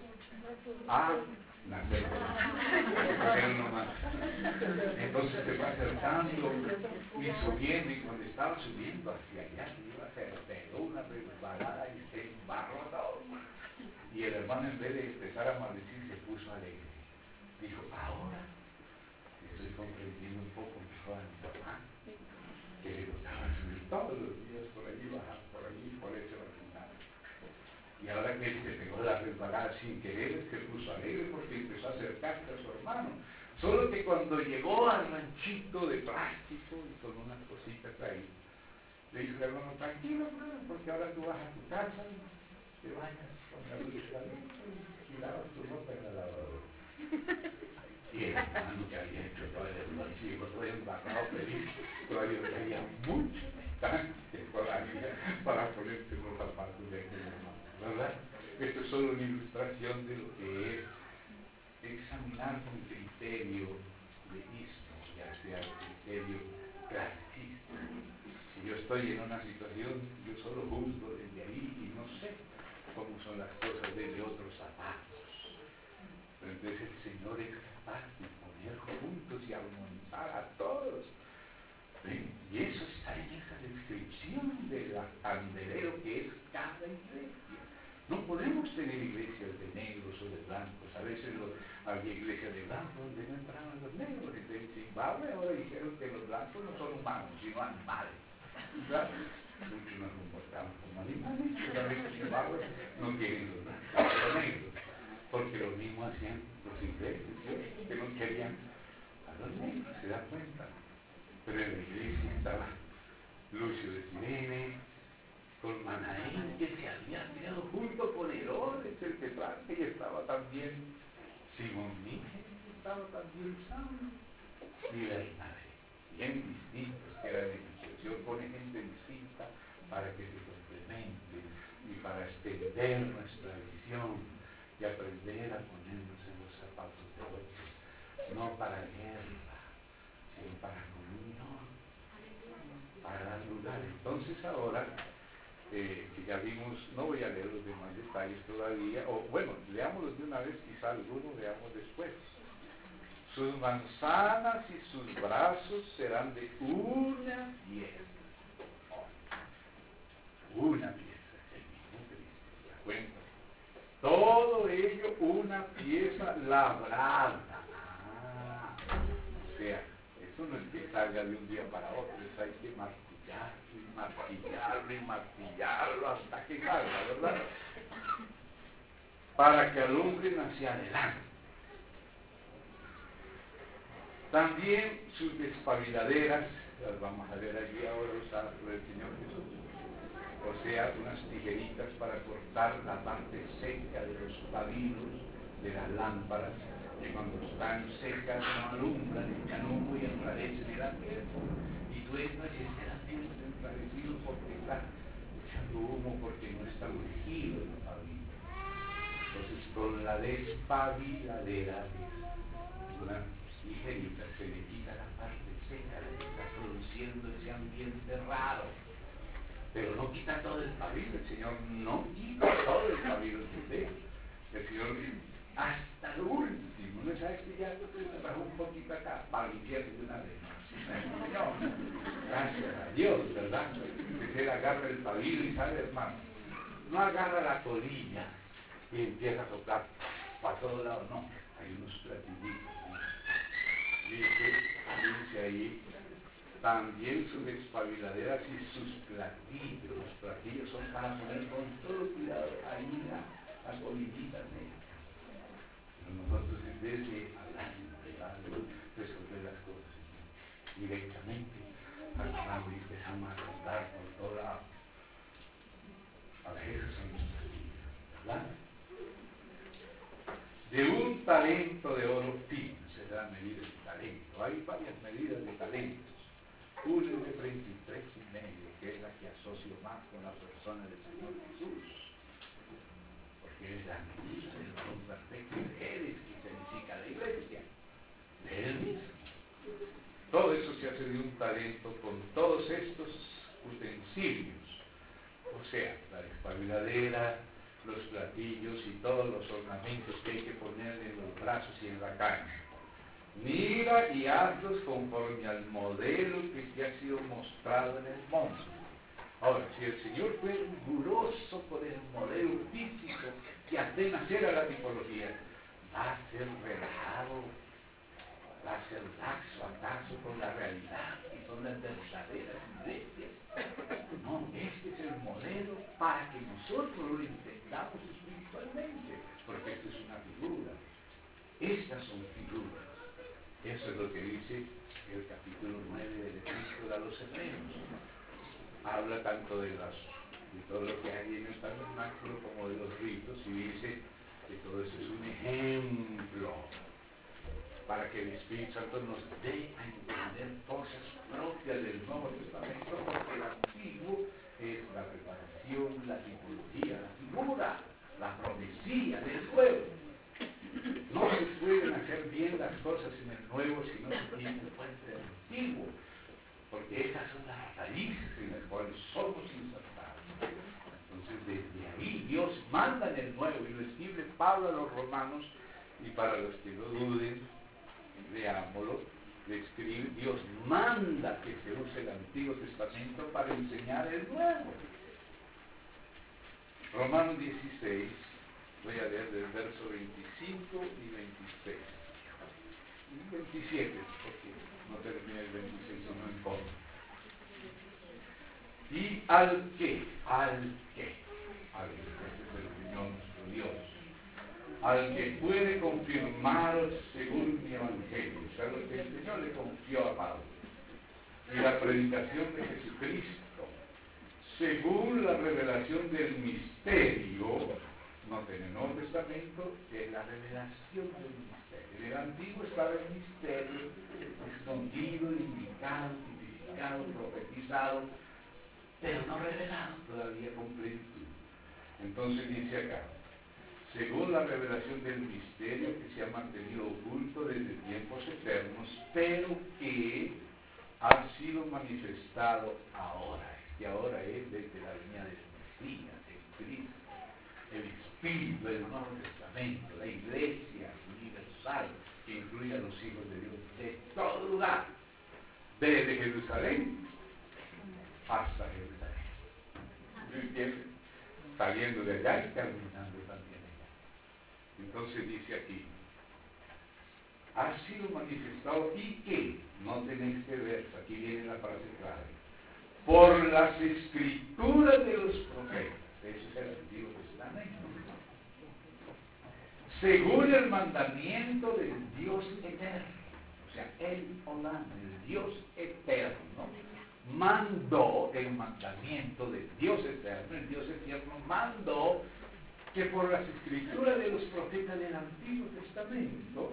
Nacer nomás. Entonces se fue acercando y subiendo, y cuando estaba subiendo hacia allá, se pegó una resbalada y se embarró todo. Y el hermano, en vez de empezar a maldecir, se puso alegre. Dijo, ahora estoy comprendiendo un poco mejor a mi papá, que le gustaba subir todos los días por allí, bajar por allí, por ese resbalado. Y ahora que él se pegó la resbalada sin querer, se puso alegre porque empezó a acercarse a su hermano. Solo que cuando llegó al ranchito de plástico y con unas cositas ahí, le dijo al hermano, tranquilo, porque ahora tú vas a tu casa, te bañas con la luz caliente y lavas tu ropa en la lavadora. Y el hermano que había hecho todo el archivo, todo embarrado, feliz, todavía tenía mucha distancia para ponerse los zapatos de aquel hermano, ¿verdad? Esto es solo una ilustración de lo que es examinar con criterio de ismo, ya sea criterio clasicista. Si yo estoy en una situación, yo solo juzgo desde ahí y no sé cómo son las cosas desde otros zapatos. Pero entonces el Señor es capaz de poner juntos y armonizar a todos. ¿Sí? Y eso está en esa descripción del candelero que es cada iglesia. No podemos tener iglesias de negros o de blancos. A veces había iglesias de blancos donde no entraban los negros. En Zimbabue ahora dijeron que los blancos no son humanos, sino animales. ¿Verdad? Muchos nos comportamos como animales, pero a veces Zimbabue no quieren los blancos, los negros. Porque lo mismo hacían los ingleses, ¿sí? Que no querían a los negros, se da cuenta. Pero en la iglesia estaba Lucio de Sirene, con Manaén, que se había criado junto con Herodes, el tetrarca, y estaba también Simón Níger, estaba también Saulo y Bernabé, bien distintos, que eran ellos. Dios pone gente distinta para que se complementen y para extender nuestra visión y aprender a ponernos en los zapatos de otros, no para guerra, sino para comunión, para dar lugar. Entonces ahora, que ya vimos, no voy a leer los demás detalles todavía, o bueno, leámoslos de una vez, quizá algunos leamos después. Sus manzanas y sus brazos serán de una pieza. Una pieza, el mismo Cristo, ¿se da cuenta? Todo ello una pieza labrada. O sea, eso no es que salga de un día para otro, eso hay que martillarlo y martillarlo y martillarlo hasta que salga, ¿verdad? Para que alumbren hacia adelante. También sus despabiladeras, las vamos a ver allí ahora usadas por el Señor Jesús. O sea, unas tijeritas para cortar la parte seca de los pabilos de las lámparas, que cuando están secas no alumbran, echan humo y enrarecen el ambiente. Y tú entras y ese ambiente enrarecido porque está echando humo, porque no está ungido el pabilo. Entonces, con la despabiladera, una tijerita se le quita la parte seca, le está produciendo ese ambiente raro. Pero no quita todo el pabilo, el Señor no quita todo el pabilo de usted. El Señor hasta lo último, ¿no sabes que ya se bajó un poquito acá para limpiarse de una vez? Señor, gracias a Dios, ¿verdad? Que Él agarra el pabilo y sale, hermano. No agarra la colilla y empieza a tocar para todos lados, no. Hay unos platillitos, ¿no? Dice ahí, también sus despabiladeras y sus platillos. Los platillos son para poner con todo cuidado ahí la colillita negra. Pero nosotros en vez de hablar, resolver las cosas directamente, agarramos y empezamos a contar por todo lado. A veces son los platillos, ¿verdad? De un talento de oro fino, se da medida de talento. Hay varias medidas de talentos. Una es de 33,5, que es la que asocio más con la persona del Señor Jesús, porque es la medida del don perfecto de Él, es que se edifica la iglesia, de Él mismo. Todo eso se hace de un talento con todos estos utensilios, o sea, la despabiladera, los platillos y todos los ornamentos que hay que poner en los brazos y en la caña. Mira y hazlos conforme al modelo que te ha sido mostrado en el monte. Ahora, si el Señor fue riguroso con el modelo físico, que apenas era la tipología, va a ser relajado, va a ser laxo acaso con la realidad, que son las verdaderas iglesias. No, este es el modelo para que nosotros lo entendamos espiritualmente, porque esto es una figura. Estas son figuras. Eso es lo que dice el capítulo 9 del Epístola a los Hebreos. Habla tanto de todo lo que hay en el tabernáculo como de los ritos, y dice que todo eso es un ejemplo para que el Espíritu Santo nos dé a entender cosas propias del Nuevo Testamento, porque el Antiguo es la preparación, la tipología, la figura, la profecía del Nuevo. No se pueden hacer bien las cosas en el Nuevo si no se tiene en cuenta el Antiguo, porque esas son las raíces en las cuales somos insertados. Entonces, desde ahí Dios manda en el Nuevo, y lo escribe Pablo a los romanos, y para los que no duden, leámoslo, le escribe, Dios manda que se use el Antiguo Testamento para enseñar el Nuevo. Romanos 16, voy a leer del verso 25 y 26. Y 27, porque no terminé el 26, no importa. Y al que, este es el Señor nuestro Dios, al que puede confirmar según mi evangelio, o sea, lo que el Señor le confió a Pablo, y la predicación de Jesucristo, según la revelación del misterio, noten, en el Nuevo Testamento es la revelación del misterio. En el Antiguo estaba el misterio escondido, indicado, tipificado, profetizado, pero no revelado todavía con plenitud. Entonces dice acá, según la revelación del misterio que se ha mantenido oculto desde tiempos eternos, pero que ha sido manifestado ahora. Este ahora es desde la venida del Mesías, el Cristo, el Espíritu del Nuevo Testamento, la Iglesia universal que incluye a los hijos de Dios de todo lugar, desde Jerusalén hasta Jerusalén. ¿Me entiendes? Saliendo de allá y terminando también allá. Entonces dice aquí, ha sido manifestado y que, noten este verso, aquí viene la frase clave, por las escrituras de los profetas, eso es el Antiguo Testamento, según el mandamiento del Dios eterno, o sea, el Olam, el Dios eterno, mandó el mandamiento del Dios eterno, el Dios eterno mandó que por las escrituras de los profetas del Antiguo Testamento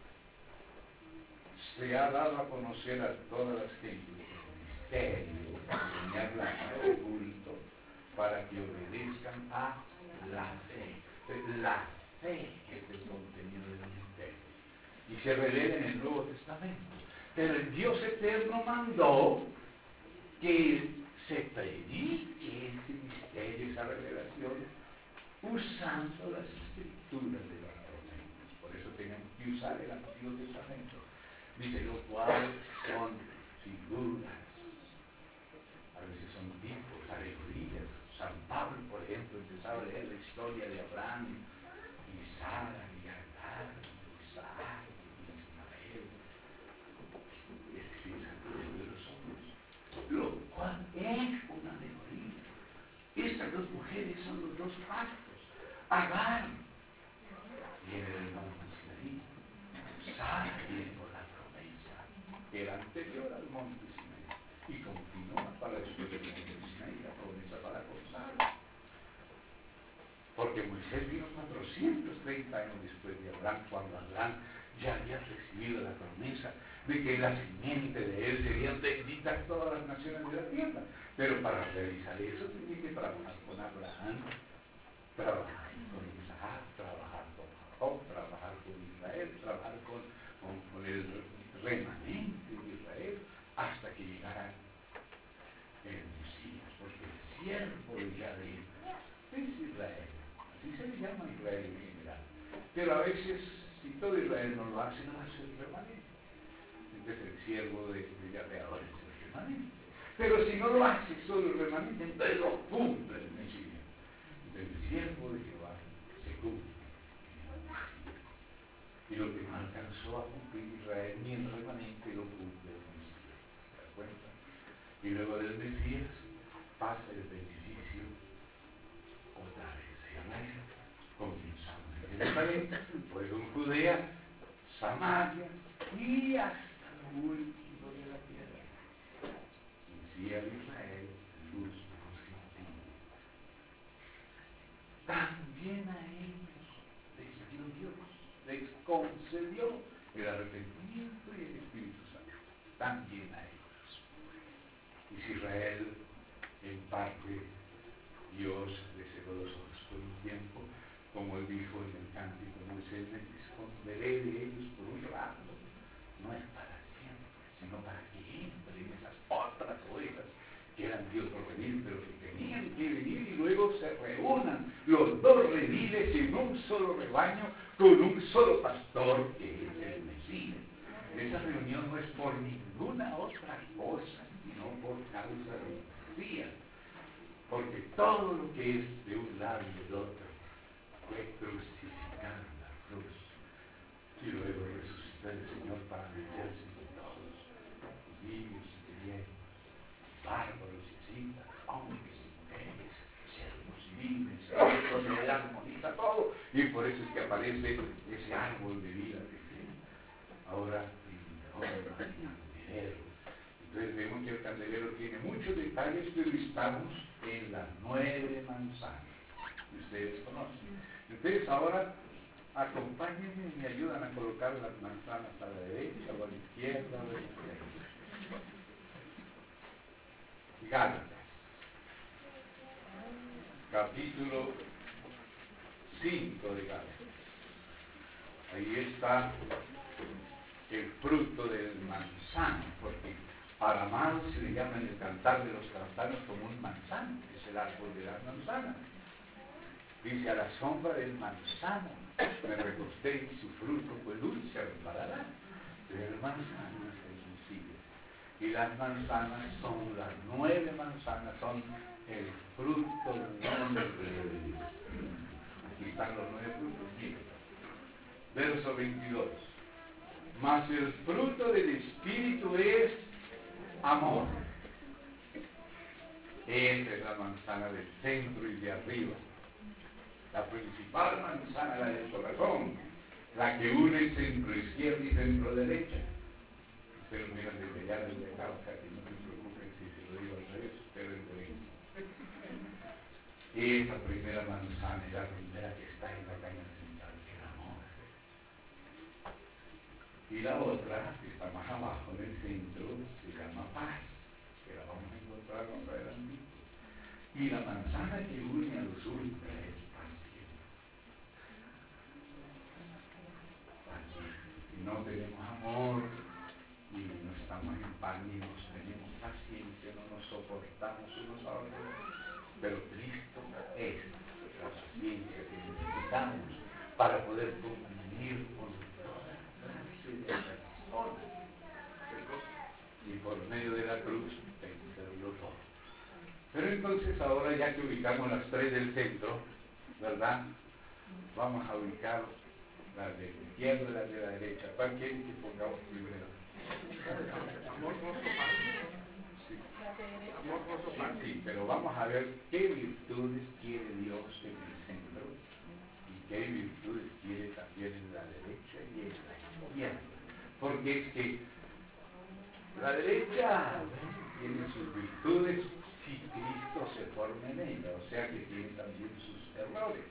se ha dado a conocer a todas las gentes el misterio que venía hablando oculto para que obedezcan a la fe. La fe es el contenido del misterio y se revela en el Nuevo Testamento. Pero el Dios eterno mandó que se predique ese misterio, esa revelación, usando las escrituras de los profetas. Por eso tenemos que usar el Antiguo Testamento. Dice, lo cual son figuras, a veces son tipos, alegorías. San Pablo, por ejemplo, empezaba a leer la historia de Abraham, y Sara, y Agar, y Isaac, y Ismael, es decir, San de los hombres, lo cual es una alegoría. Estas dos mujeres son los dos pactos. Agar viene del monte Sinaí, Sara viene por la promesa, era anterior al monte Sinaí y continúa para después del monte Sinaí, la promesa para con Sara. Porque Moisés vino 430 años después de Abraham, cuando Abraham ya había recibido la promesa de que la simiente de él serían benditas todas las naciones de la tierra. Pero para realizar eso tenía que trabajar con Abraham, trabajar con Isaac, trabajar con Jacob, trabajar con Israel, trabajar con el remanente de Israel, hasta que llegara el Mesías, porque el siervo de Yahvé es Israel, así se le llama Israel en general. Pero a veces, si todo Israel no lo hace, no hace el remanente. Entonces el siervo de Yahvé ahora es el remanente. Pero si no lo hace solo el remanente, entonces lo cumple el Mesías. Entonces el siervo de Jehová se cumple. Y lo que no alcanzó a cumplir Israel ni el remanente lo cumple el Mesías. ¿Se da cuenta? Y luego del Mesías pasa el beneficio otra vez a Israel, comenzando en Jerusalén, luego en Judea, Samaria y hasta lo último de la tierra. Decía Israel, luz de los gentiles. También a ellos les dio Dios, les concedió el arrepentimiento y el Espíritu Santo. También a ellos. Y si Israel, en parte, Dios les cerró los ojos por un tiempo, como él dijo en el cántico de Moisés, me esconderé de ellos por un rato. No es para siempre, sino para que entren esas otras ovejas que eran Dios por venir, pero que tenían que venir y luego se reúnan los dos rediles en un solo rebaño con un solo pastor que es el Mesías. Esa reunión no es por ninguna otra cosa, sino por causa del Mesías. Porque todo lo que es de un lado y del otro fue crucificado en la cruz. Y luego resucitó el Señor para meterse en todos, judíos y griegos, bárbaros y escitas, hombres y mujeres, siervos y libres, donde él armoniza todo. Y por eso es que aparece ese árbol de vida que tiene. Ahora, el mejor marinero, Entonces vemos que el candelero tiene muchos detalles, pero estamos en las 9 manzanas que ustedes conocen. Entonces ahora acompáñenme y me ayudan a colocar las manzanas a la derecha o a la izquierda o a la derecha. Gálatas, capítulo 5 de Gálatas. Ahí está el fruto del manzano, porque para Amado se le llama en el cantar de los cantares como un manzano, es el árbol de las manzanas. Dice, a la sombra del manzano me recosté y su fruto fue dulce al paladar. Pero el manzano es sensible. Y las manzanas son, las 9 manzanas son el fruto número. Aquí están los 9 frutos, miren. Verso 22. Mas el fruto del Espíritu es amor. Esa es la manzana del centro y de arriba. La principal manzana, la del corazón, la que une centro izquierda y centro derecha. Ustedes miran desde allá, desde acá, o sea que no se preocupen si se lo digo al revés, ustedes ven. Esa primera manzana es la primera que está en la caña central, que es el amor. Y la otra, que está más abajo en el centro, se llama paz, que la vamos a encontrar más adelante. Y la manzana que une a los ultras es paciencia. Si no tenemos amor y no estamos en paz ni nos tenemos paciencia, no nos soportamos unos a otros, pero Cristo es la paciencia que necesitamos para poder convivir con toda clase de personas y por medio de la cruz vencerlo todo. Pero entonces ahora, ya que ubicamos las 3 del centro, ¿verdad? Vamos a ubicar las de la izquierda y las de la derecha. ¿Cuál quieren que pongamos primero? Amor, gozo, paz. Sí. Amor, gozo, paz. Sí, pero vamos a ver qué virtudes quiere Dios en el centro y qué virtudes quiere también en la derecha y en la izquierda. Porque es que la derecha tiene sus virtudes si Cristo se forma en ella, o sea que tiene también sus errores.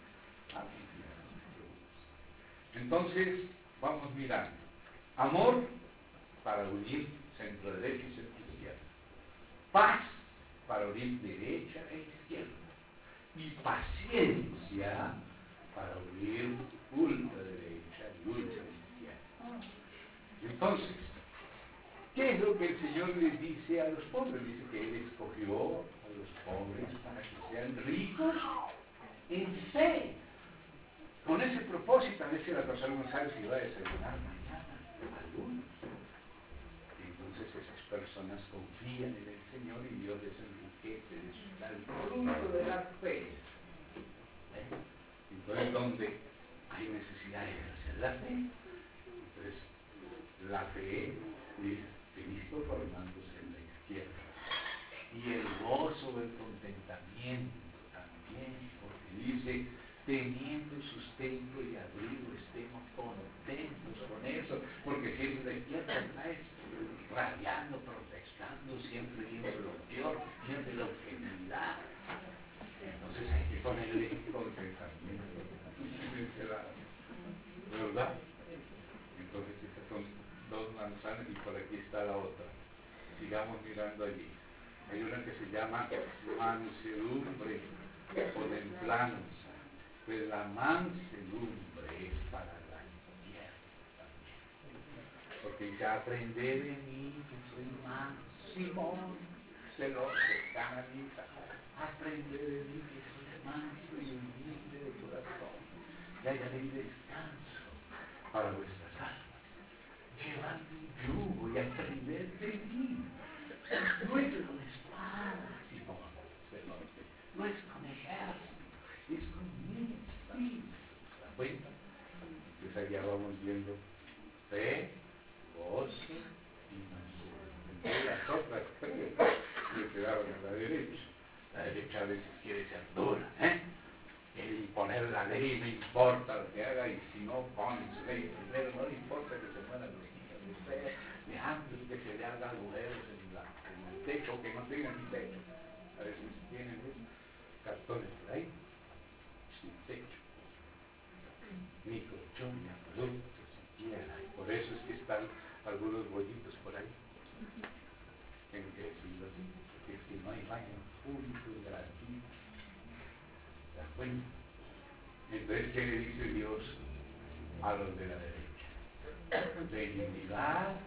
Entonces, vamos mirando. Amor para unir centro derecha y centro izquierda. Paz para unir derecha e izquierda. Y paciencia para unir ultraderecha y ultraizquierda. Entonces, ¿qué es lo que el Señor les dice a los pobres? Dice que Él escogió a los pobres para que sean ricos en fe. Con ese propósito, a veces la persona no sabe si va a desayunar mañana, algunos. Entonces esas personas confían en el Señor y Dios les enriquece, les da el fruto de la fe. Entonces, donde hay necesidad de ejercer la fe, entonces la fe es Cristo formándose en la izquierda. Y el gozo del contentamiento también, porque dice, teniendo sustento y abrigo, estemos contentos con eso, porque siempre la izquierda está rabiando, protestando, siempre viendo lo peor, siempre la objetividad. Entonces hay que ponerle contentamiento, ¿verdad? Entonces estas son 2 manzanas y por aquí está la otra. Sigamos mirando allí. Hay una que se llama mansedumbre o templanza. Pues la mansedumbre es para la izquierda también. Porque dice, aprended de mí que soy manso, celoso, canaliza. Aprended de mí que soy manso y humilde de corazón. Y hallaréis descanso para vuestras almas. Llevad mi yugo y aprended de mí. No es con espada, Simón, celote. No es con ejército, es con mi espíritu. ¿Se dan cuenta? Entonces allá vamos viendo fe, gozo y mansedumbre. Entonces las otras 3 le quedaron a la derecha. La derecha a veces quiere ser dura, Quiere imponer la ley, no importa lo que haga, y si no pone su ley primero, no le importa que se mueran los niños de usted, dejando que se le haga agujeros en techo, que no tengan ni techo. A veces tienen cartones por ahí, sin techo, ni colchón, ni absoluto siquiera. Por eso es que están algunos bollitos por ahí. Tengo que decirlo así, porque es que no hay baño público gratuito. ¿Se dan cuenta? Entonces, ¿qué le dice Dios a los de la derecha? Benignidad,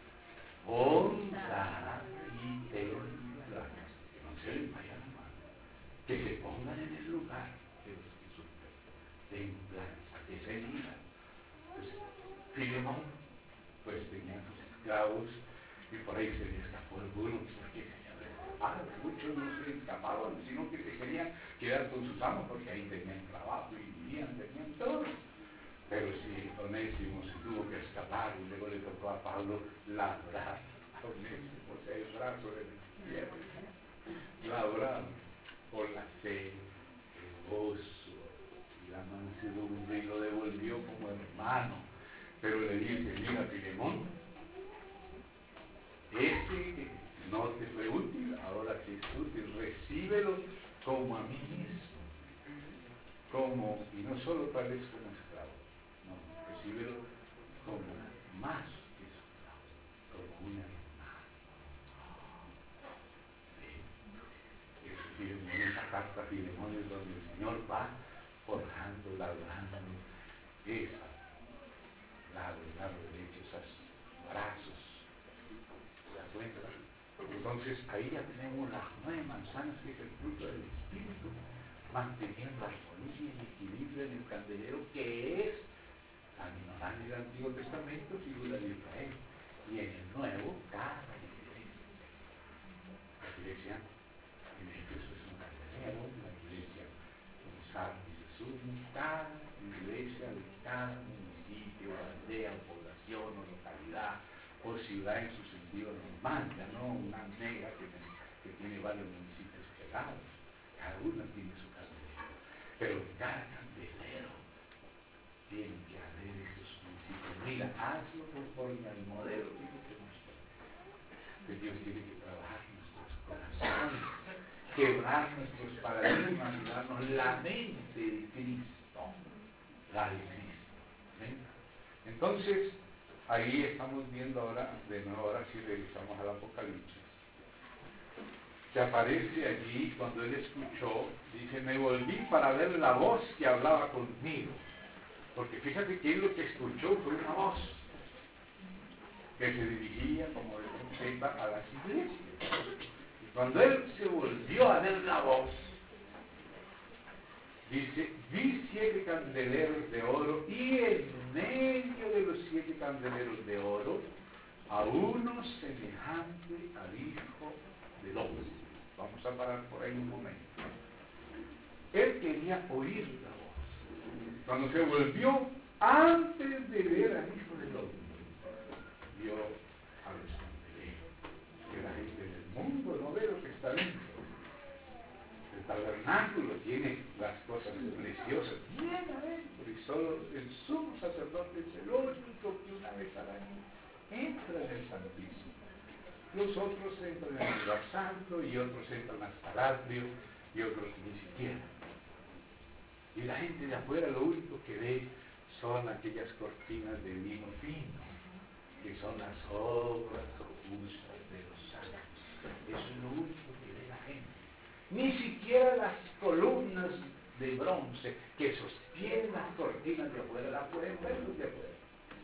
honra y templanza. Que no se les vaya la mano. Que se pongan en el lugar de los que sufren. Templanza, que se diga. Pues, Filemón, pues tenía sus esclavos y por ahí se le escapó alguno, porque muchos no se escapaban, sino que se querían quedar con sus amos porque ahí tenían trabajo y vivían, tenían todo. Pero si Onésimo se tuvo que escapar y luego le tocó a Pablo labrar a Onésimo, o sea, el brazo del infierno, labrar por la fe, el gozo y la mansedumbre, y lo devolvió como hermano. Pero le dice, mira, Filemón, ese que no te fue útil, ahora te es útil, recíbelo como a mí mismo, como, y no solo tal vez como esclavo, no, recíbelo como más que esclavo, como un hermano. Sí. En esa carta Filemón es donde el Señor va forjando, labrando esa, lado derecho, esos brazos, ¿se da cuenta? Entonces ahí ya tenemos las 9 manzanas, que es el fruto del Espíritu, manteniendo armonía y equilibrio en el candelero, que es la minoría del Antiguo Testamento, figura de Israel, y en el Nuevo, cada iglesia. La iglesia en Éfeso es un candelero, la iglesia en Sardis es uno, cada iglesia de cada municipio, aldea, población o localidad o ciudad en su sentido normal, ya no una mega que tiene varios municipios pegados. Cada una tiene su candelero, pero cada candelero tiene que haber esos principios. Mira, hazlo conforme al modelo que yo te mostré. Que Dios tiene que trabajar nuestros corazones, quebrar nuestros paradigmas y darnos la mente de Cristo, la de Cristo. ¿Ven? Entonces, ahí estamos viendo ahora, de nuevo, ahora si regresamos al Apocalipsis, que aparece allí cuando él escuchó, dice, me volví para ver la voz que hablaba conmigo. Porque fíjate que él lo que escuchó fue una voz que se dirigía como de trompeta a las iglesias. Y cuando él se volvió a ver la voz, dice, vi 7 candeleros de oro y en medio de los 7 candeleros de oro a uno semejante al Hijo del Hombre. Vamos a parar por ahí un momento. Él quería oír la voz. Cuando se volvió, antes de ver al Hijo del Hombre, vio a los candeleros, que la gente del mundo no ve lo que está dentro. El tabernáculo tiene las cosas preciosas bien adentro, y solo el sumo sacerdote es el único que una vez al año entra en el Santísimo. Los otros entran en el lugar santo y otros entran hasta el atrio y otros ni siquiera. Y la gente de afuera lo único que ve son aquellas cortinas de lino fino, que son las obras justas de los santos. Eso es lo único que ve la gente. Ni siquiera las columnas de bronce que sostienen las cortinas de afuera la pueden ver los de afuera.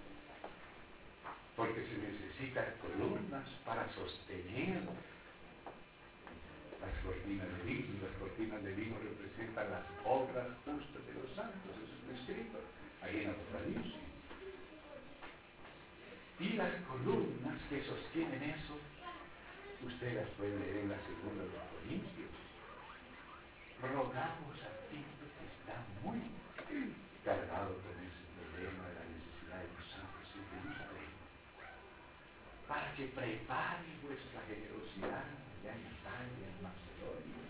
Porque se necesitan columnas para sostener las cortinas de lino. Y las cortinas de lino representan las obras justas de los santos. Eso está escrito ahí en Apocalipsis. Y las columnas que sostienen eso, usted las puede leer en la segunda de los Corintios. Rogamos a Tito, que está muy cargado con ese problema de la necesidad de los santos en Jerusalén, para que prepare vuestra generosidad allá en Italia, en Macedonia,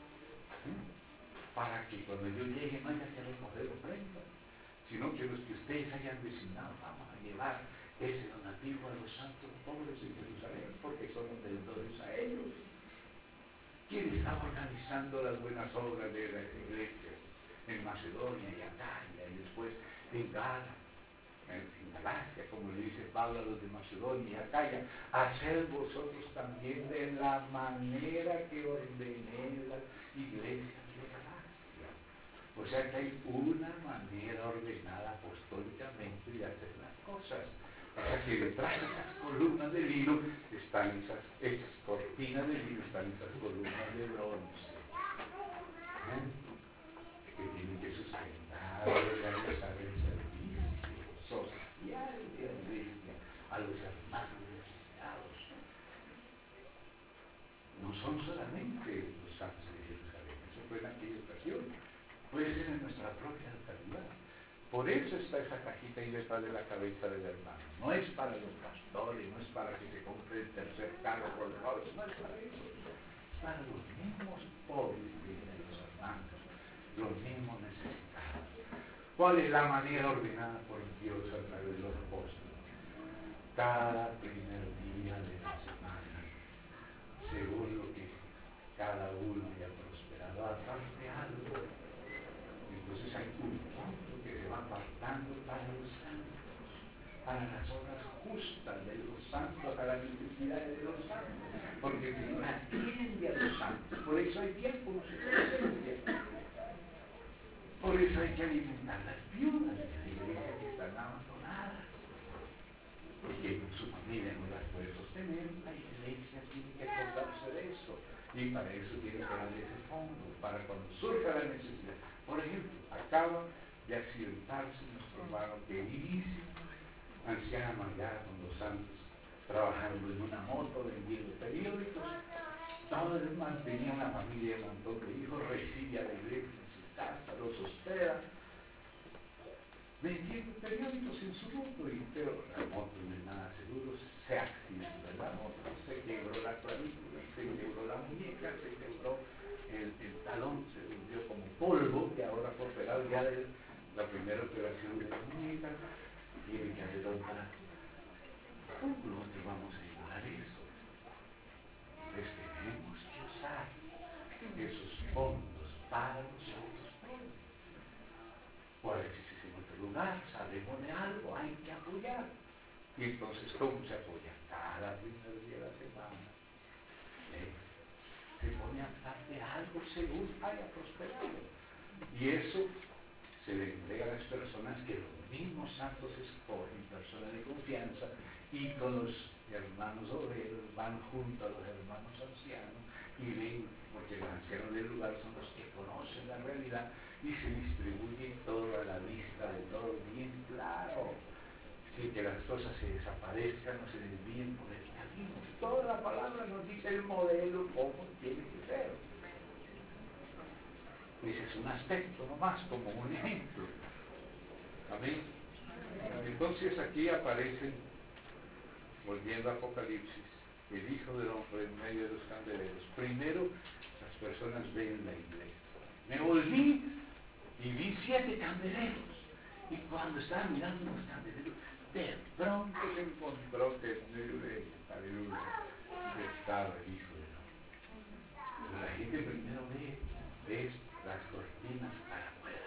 para que cuando yo llegue no haya que recoger ofrendas, sino que los que ustedes hayan designado vamos a llevar ese donativo a los santos pobres de Jerusalén, porque son los deudores a ellos. ¿Quién estaba organizando las buenas obras de las iglesias? En Macedonia y Acaya, y después en Galacia, como le dice Pablo a los de Macedonia y Acaya, haced vosotros también de la manera que ordené las iglesias de Galacia. O sea que hay una manera ordenada apostólicamente de hacer las cosas. O sea que detrás de esas columnas de lino están esas cortinas de lino, están esas columnas de bronce, que tienen que sustentar y organizar el servicio social de la iglesia a los hermanos necesitados. No son solamente los santos de Jerusalén, eso fue en aquella ocasión, puede ser en nuestra propia localidad. Por eso está esa cajita ahí detrás de la cabeza del hermano. No es para los pastores, no es para que se compre el tercer carro por no es para eso. Es para los mismos pobres de los hermanos, los mismos necesitados. ¿Cuál es la manera ordenada por Dios a través de los apóstoles? Cada primer día de la semana, según lo que cada uno haya prosperado, aparte algo. Entonces hay un fondo que se va apartando para los santos, para las obras justas de los santos, para las necesidades de los santos, porque el Señor atiende a los santos. Por eso hay tiempo de presencia. Por eso hay que alimentar las viudas de la iglesia que están abandonadas, porque su familia no las puede sostener. La iglesia tiene que acordarse de eso, y para eso tiene que darle ese fondo, para cuando surja la necesidad. Por ejemplo, acaba de accidentarse nuestro hermano queridísimo, anciana Margara con los santos, trabajando en una moto, vendiendo periódicos. Todo el hermano tenía una familia de un montón de hijos, recibe a la iglesia en su casa, los hospeda, vendiendo periódicos en su moto, pero la moto no es nada seguro, se accidentó la moto, se quebró la clavícula, se quebró la muñeca, se quebró el talón, se volvió como polvo, que ahora fue operado ya de la primera operación de la muñeca, tiene que hacer otra. ¿Cómo nosotros vamos a ignorar eso? Entonces tenemos que usar esos fondos para nosotros mismos. Por veces en otro lugar sabemos de algo, hay que apoyar. Y entonces, ¿cómo se apoya? Cada primer día de la semana se pone a hablar de algo según haya prosperado. Y eso se le entrega a las personas que los mismos santos escogen, personas de confianza, y con los hermanos obreros van junto a los hermanos ancianos y ven, porque los ancianos del lugar son los que conocen la realidad, y se distribuye todo a la vista de todos bien claro, sin que las cosas se desaparezcan o se desvíen por el camino. Toda la palabra nos dice el modelo, cómo tiene que ser. Ese es un aspecto nomás, como un ejemplo. Amén. Entonces aquí aparece, volviendo a Apocalipsis, el Hijo del Hombre en medio de los candeleros. Primero, las personas ven la iglesia. Me volví y vi 7 candeleros. Y cuando estaba mirando los candeleros, de pronto se encontró que en medio de ellos, aleluya, estaba el Hijo del Hombre. Pero la gente primero ve las cortinas para afuera.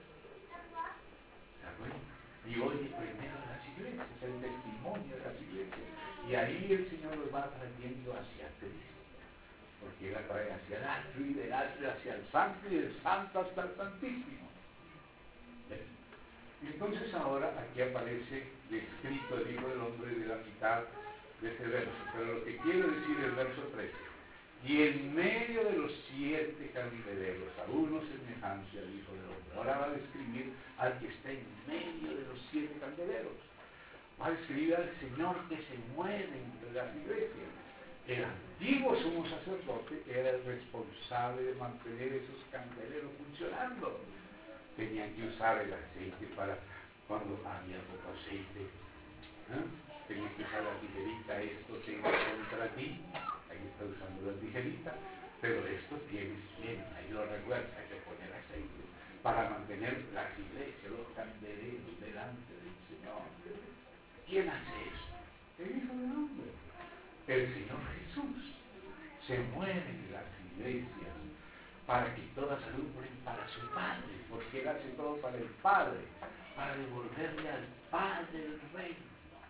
¿Se acuerdan? Y oye primero las iglesias, el testimonio de las iglesias. Y ahí el Señor los va trayendo hacia Cristo. Porque Él la trae hacia el atrio y del atrio hacia el santo y del santo hasta el santísimo. ¿Ven? Y entonces ahora aquí aparece descrito el Hijo del Hombre de la mitad de ese verso. Pero lo que quiero decir es el verso 13. Y en medio de los 7 candeleros, a uno semejante al Hijo del Hombre. Ahora va a describir al que está en medio de los 7 candeleros. Va a describir al Señor que se mueve entre las iglesias. El antiguo sumo sacerdote era el responsable de mantener esos candeleros funcionando. Tenían que usar el aceite para cuando había poco aceite. Tenían que usar la tijerita, esto tengo contra ti. Ahí está usando la tijerita, pero esto tienes bien, ahí lo recuerda, hay que poner aceite para mantener las iglesias, los candeleros delante del Señor. ¿Quién hace eso? El Hijo del Hombre, el Señor Jesús. Se mueve en las iglesias para que todas alumbren para su Padre, porque Él hace todo para el Padre, para devolverle al Padre el reino,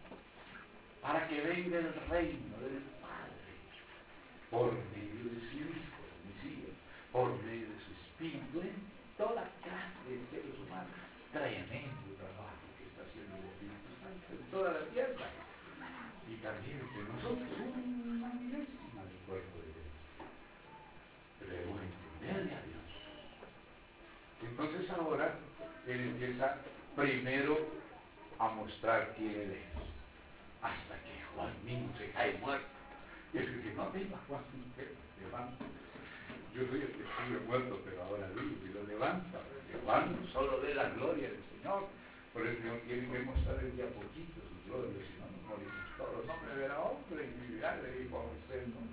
para que venga el reino del Padre, por medio de su Hijo, el Mesías, por medio de su Espíritu, en toda clase de seres humanos. Tremendo trabajo que está haciendo el Espíritu Santo en toda la tierra, y también entre nosotros, una milésima del cuerpo de Dios. Pero debemos entenderle a Dios. Entonces ahora Él empieza primero a mostrar quién Él es, hasta que Juan mismo se cae muerto. Y él dice, no temas, Juan, levanta. Yo soy el que estuve muerto, pero ahora vivo, y lo levanta. Porque Juan solo ve la gloria del Señor. Por el Señor tiene que mostrar de a poquito su gloria, si no nos morimos todos. No me verá hombre y vivirá, le dijo a José, ¿no?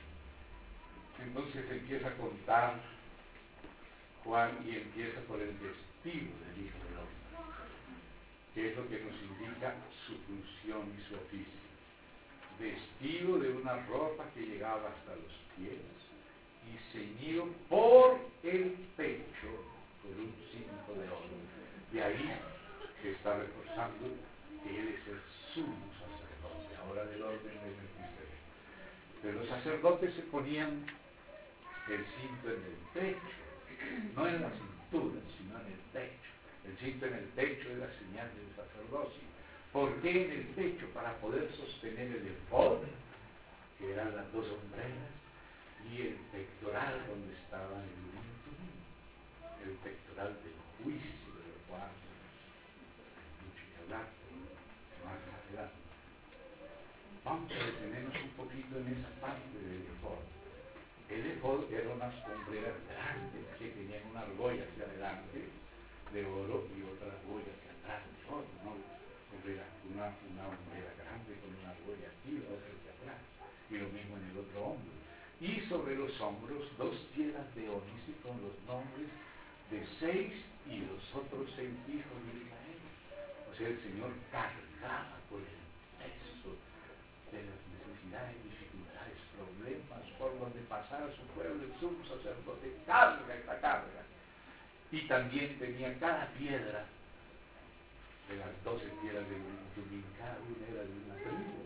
Entonces empieza a contar Juan y empieza por el vestido del Hijo del Hombre, que es lo que nos indica su función y su oficio. Vestido de una ropa que llegaba hasta los pies y ceñido por el pecho con un cinto de oro. De ahí se está reforzando que Él es el sumo sacerdote, ahora del orden de Melquisedec. Pero los sacerdotes se ponían el cinto en el pecho, no en la cintura, sino en el pecho. El cinto en el pecho es la señal del sacerdocio. ¿Por qué en el pecho? Para poder sostener el efod, que eran las dos hombreras, y el pectoral donde estaba el untum, el pectoral del juicio, del cual mucho que hablar más adelante. Vamos a detenernos un poquito en esa parte del efod. El efod era unas hombreras grandes que tenían una argolla hacia adelante de oro y otra argolla hacia atrás de oro, ¿no? Una hombrera grande con una argolla aquí y otra hacia atrás, y lo mismo en el otro hombro. Y sobre los hombros 2 piedras de ónice con los nombres de 6 y los otros 6 hijos de Israel. O sea, el Señor cargaba por el peso de las necesidades, dificultades, problemas, por donde pasara su pueblo, el sumo sacerdote carga esta carga. Y también tenía cada piedra de las 12 piedras del Urim, cada una era de una tribu.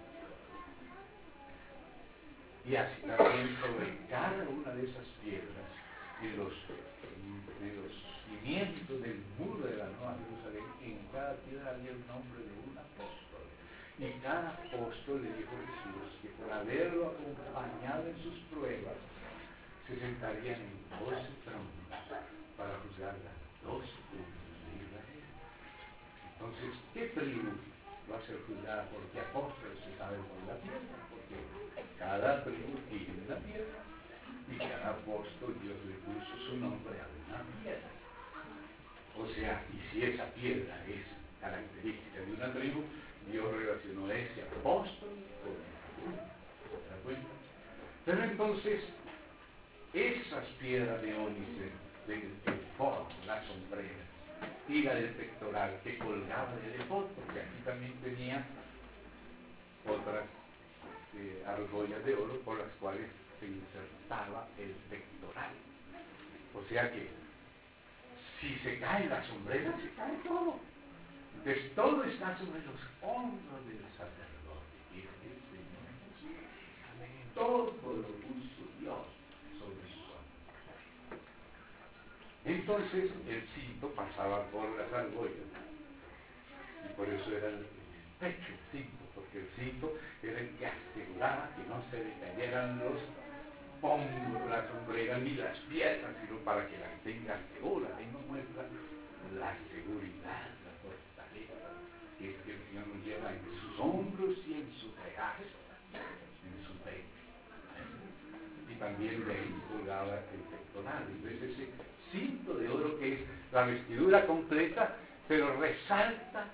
Y así también sobre cada una de esas piedras, en los cimientos del muro de la Nueva Jerusalén, en cada piedra había el nombre de un apóstol. Y cada apóstol, le dijo Jesús, que por haberlo acompañado en sus pruebas, se sentarían en 12 tronos para juzgar las 12 tribus de Israel. Entonces, ¿qué tribu va a ser juzgada por qué apóstol? Se sabe por la piedra, porque cada tribu tiene una piedra y cada apóstol Dios le puso su nombre a una piedra. O sea, y si esa piedra es característica de una tribu, Dios relacionó a ese apóstol con una tribu. ¿Se da cuenta? Pero entonces, esas piedras de ónice del efod, las sombreras, y la del pectoral que colgaba del efod, porque aquí también tenía otras argollas de oro por las cuales se insertaba el pectoral. O sea que si se cae la sombrera, se cae todo. Entonces todo está sobre los hombros del sacerdote, que es el Señor Jesús. Todo lo puso Dios sobre sus hombros. Entonces el cinto pasaba por las argollas, y por eso era el pecho, el cinto, porque el cinto era el que aseguraba que no se le cayeran los hombros, las sombreras ni las piezas, sino para que las tenga seguras. Ahí nos muestra la seguridad, la fortaleza, que es que el Señor nos lleva en sus hombros y en su regazo, en su pecho. Y también de ahí colgaba el pectoral. Entonces ese cinto de oro que es la vestidura completa, pero resalta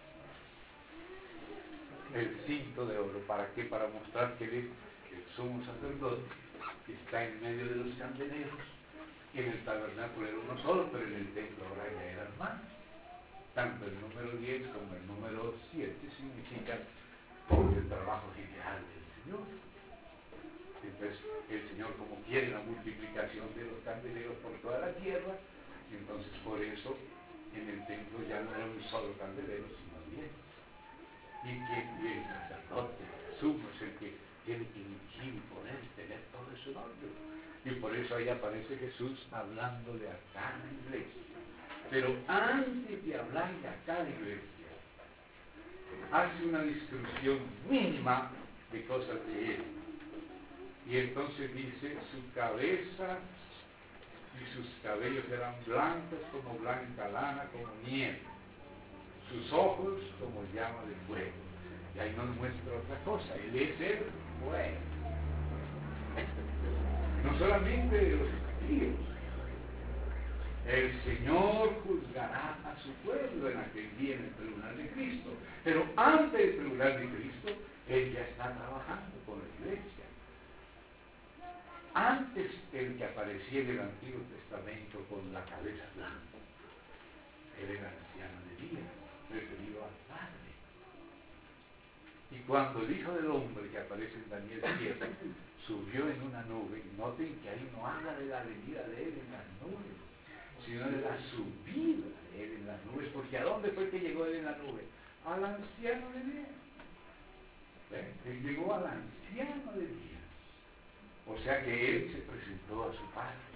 el cinto de oro. ¿Para qué? Para mostrar que él es el sumo sacerdote, que está en medio de los candeleros, que en el tabernáculo era uno solo, pero en el templo ahora ya eran más. Tanto el número 10 como el número 7 significan el trabajo general del Señor. Entonces, el Señor, como quiere la multiplicación de los candeleros por toda la tierra, entonces por eso en el templo ya no era un solo candelero, sino 10. Y el sacerdote, el sumo, es el que tiene que imponer, tener todo eso en orden. Y por eso ahí aparece Jesús hablándole a cada iglesia. Pero antes de hablarle a cada iglesia, hace una descripción mínima de cosas de él. Y entonces dice, su cabeza y sus cabellos eran blancos como blanca lana, como nieve. Sus ojos como llama de fuego. Y ahí nos muestra otra cosa, él es el fuego. No solamente de los impíos. El Señor juzgará a su pueblo en aquel día en el tribunal de Cristo. Pero antes del tribunal de Cristo, Él ya está trabajando con la iglesia. Antes el que aparecía en el Antiguo Testamento con la cabeza blanca, Él era anciano de día, referido al Padre. Y cuando el Hijo del Hombre, que aparece en Daniel 7, subió en una nube, noten que ahí no habla de la venida de Él en las nubes, sino de la subida de Él en las nubes, porque ¿a dónde fue que llegó Él en la nube? Al anciano de día. Él llegó al anciano de día. O sea que Él se presentó a su Padre.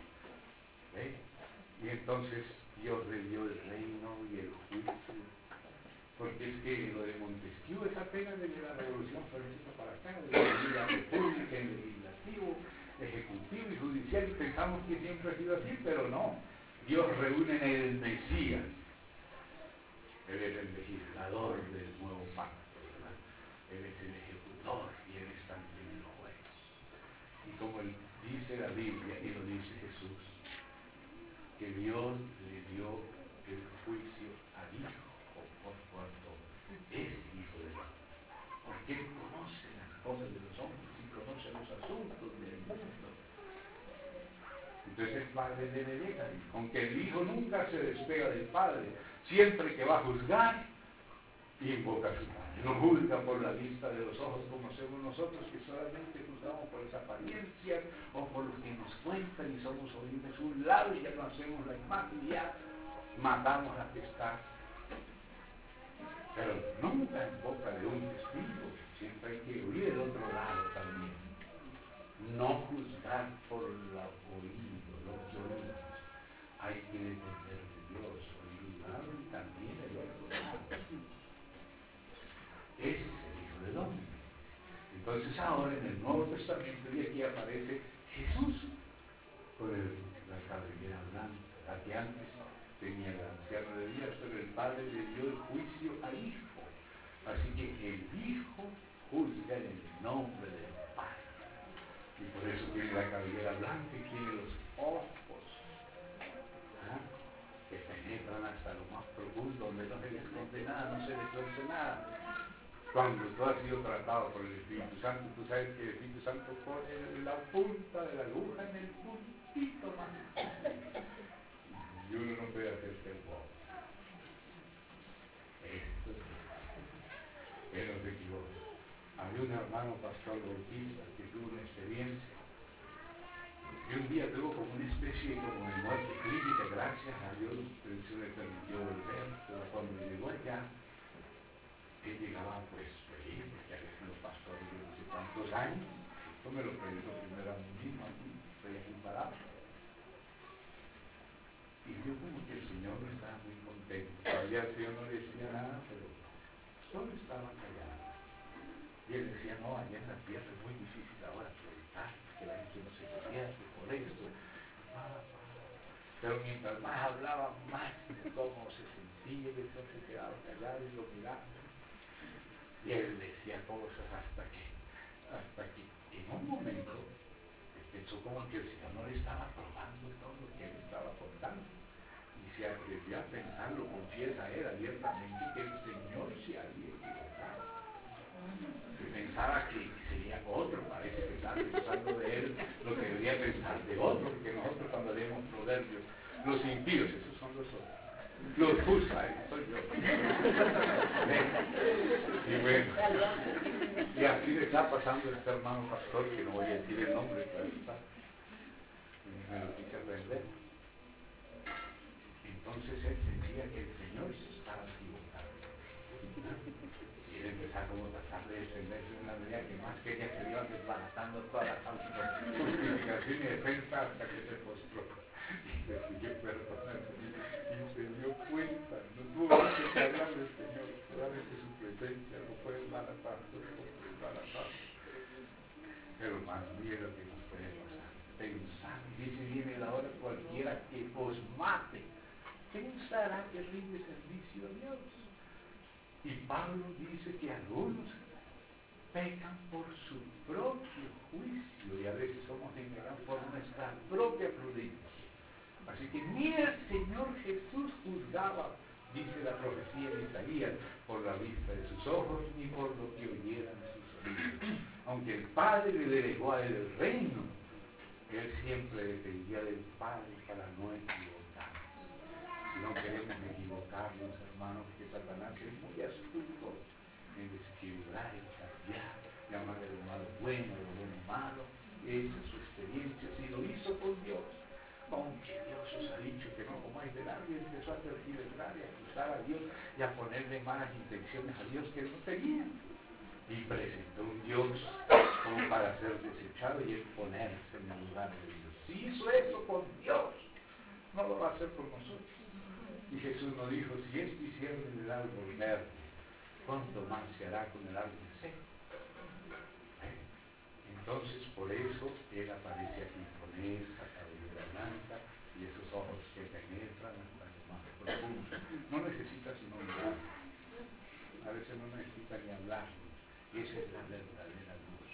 Y entonces Dios le dio el reino y el juicio. Porque es que lo de Montesquieu es apenas desde la Revolución Francesa para acá, desde la República, en legislativo, ejecutivo y judicial, y pensamos que siempre ha sido así, pero no. Dios reúne en el Mesías. Él es el legislador del nuevo pacto, ¿verdad? Él es el ejecutor y Él es también el juez. Y como dice la Biblia, y lo dice Jesús, que Dios le dio el juicio al Hijo, por cuanto es Hijo de Dios. Porque Él conoce las cosas de los hombres y conoce los asuntos del mundo. Entonces el Padre le delega, aunque el Hijo nunca se despega del Padre, siempre que va a juzgar, invoca a su Padre. No juzga por la vista de los ojos como hacemos nosotros, que solamente juzgamos por las apariencias o por lo que nos cuentan y somos oídos un lado y ya no hacemos la imagen y ya matamos a que está. Pero nunca en boca de un testigo, siempre hay que oír el otro lado también. No juzgar por la oído, lo que oímos. Hay que depender de Dios, oír un lado y también el otro lado. Ese es el Hijo del Hombre. Entonces ahora en el Nuevo Testamento y aquí aparece Jesús con la cabellera blanca, la que antes tenía el anciano de días, pero el Padre le dio el juicio al Hijo. Así que el Hijo juzga en el nombre del Padre. Y por eso tiene la cabellera blanca y tiene los ojos que penetran hasta lo más profundo, donde no se le esconde nada, no se le tuerce nada. Cuando tú has sido tratado por el Espíritu Santo, tú sabes que el Espíritu Santo pone la punta de la aguja en el puntito más. Y uno no puede hacerse el bobo. Esto es no se equivoca. Había un hermano pastor bautista que tuvo una experiencia. Y un día tuvo como una especie como de muerte clínica, gracias a Dios, pero se le permitió volver. Pero cuando llegó allá, él llegaba pues feliz, porque había sido pastor de no sé cuántos años. Esto me lo preguntó primero a mí mismo, aquí, estoy aquí parado. Y yo como que el Señor no estaba muy contento. Todavía el Señor no le decía nada, pero solo estaba callado. Y él decía, no, allá en la tierra es muy difícil ahora predicar, que la gente no se convierte por esto. Pero mientras más hablaba, más cómo se sentía, y se quedaba callado y lo miraba. Y él decía cosas hasta que en un momento pensó como que el Señor no le estaba probando todo lo que él estaba contando. Y se atrevió a pensarlo, confiesa él abiertamente que el Señor se había equivocado. Que pensaba que sería otro, parece que estaba pensando de él lo que debería pensar de otro, porque nosotros cuando leemos proverbios, los impíos, esos son los otros. Los justos, soy yo. Y bueno, y así le está pasando a este hermano pastor, que no voy a decir el nombre, pero está, me lo quise aprender. Entonces él sentía que el Señor se estaba equivocando. Y él empezaba como a tratar de defenderse de una manera que más que ella se iba desbaratando todas las justificación y defensa hasta que se postró. Y le pidió perdón al Señor y se dio cuenta, no tuvo que hablar del Señor, solamente su presencia no fue desbaratando, pero más bien lo que nos puede pasar, pensar, dice, viene la hora cualquiera que os mate, pensará que rinde servicio a Dios. Y Pablo dice que algunos pecan por su propio juicio y a veces somos engañados por nuestra propia prudencia. Así que ni el Señor Jesús juzgaba, dice la profecía de Isaías, por la vista de sus ojos ni por lo que oyeran sus oídos. Aunque el Padre le delegó a él el reino, él siempre dependía del Padre para no equivocarse. Si no queremos equivocarnos, hermanos, que Satanás es muy astuto en desequilibrar, en cambiar, llamar a lo malo bueno, a lo bueno malo. Esa es su experiencia, si lo hizo con Dios. Aunque Dios os ha dicho que no comáis del árbol, empezó a tergiversar y a acusar a Dios y a ponerle malas intenciones a Dios que él no tenía. Y presentó un Dios como para ser desechado y él ponerse en el lugar de Dios. Si hizo eso con Dios, no lo va a hacer con nosotros. Y Jesús nos dijo, si esto hicieron en el árbol verde, ¿cuánto más se hará con el árbol seco? Entonces, por eso, Él aparece aquí con esa cabellera blanca y esos ojos que penetran hasta lo más profundo. No necesita sino mirar. A veces no necesita ni hablar. Esa es la verdadera luz.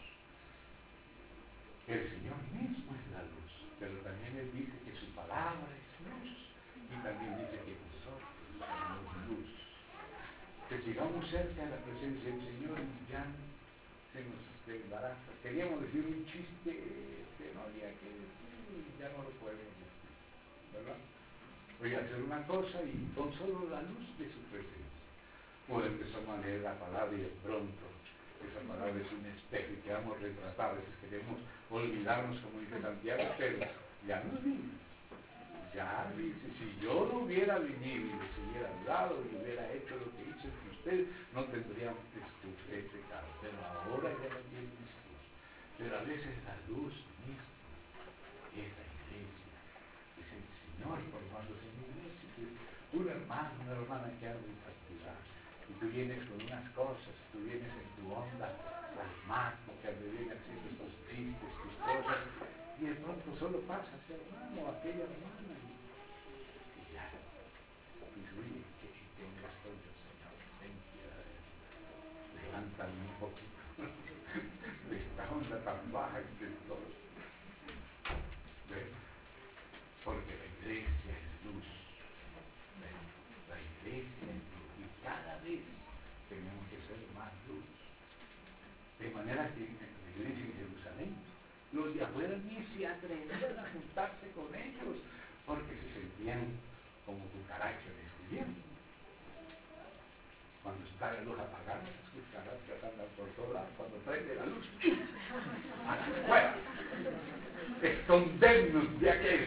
El Señor mismo es la luz, pero también Él dice que su palabra es luz. Y también dice que nosotros somos luz. Que llegamos cerca de la presencia del Señor y ya se nos desbarata. Queríamos decir un chiste que no había que decir y ya no lo podemos decir, ¿verdad? Voy a hacer una cosa y con solo la luz de su presencia o empezamos a leer la palabra y de pronto esa palabra es un espejo y quedamos retratados. A veces queremos olvidarnos, como dice Santiago, pero ya nos vimos. Ya dice, si yo no hubiera venido y les hubiera hablado y hubiera hecho lo que hice entre ustedes, no tendríamos este pecado. Pero ahora ya no tienen excusa. Pero a veces la luz misma es la iglesia, es el Señor formándose en la iglesia. Un hermano, una hermana que ha de facturar, y tú vienes con unas cosas, tú vienes en tu onda almática, me vienes haciendo estos chistes, tus cosas, y de pronto solo pasa ese hermano o aquella hermana, y ya, dice, oye, ¿qué me estoy yo, Señor? Ten piedad de mí, levántame un poquito, de esta onda tan baja que estoy. ¿Ven? Porque la iglesia es luz. ¿Ven? La iglesia es luz. Y cada vez tenemos que ser más luz. De manera que en la iglesia en Jerusalén, los de afuera ni se atrevían a juntarse con ellos, porque se sentían como cucarachas escribiendo. Cuando está la luz apagada, las cucarachas andan por todos lados. Cuando prende la luz, ¡fuera! Escondernos de aquel.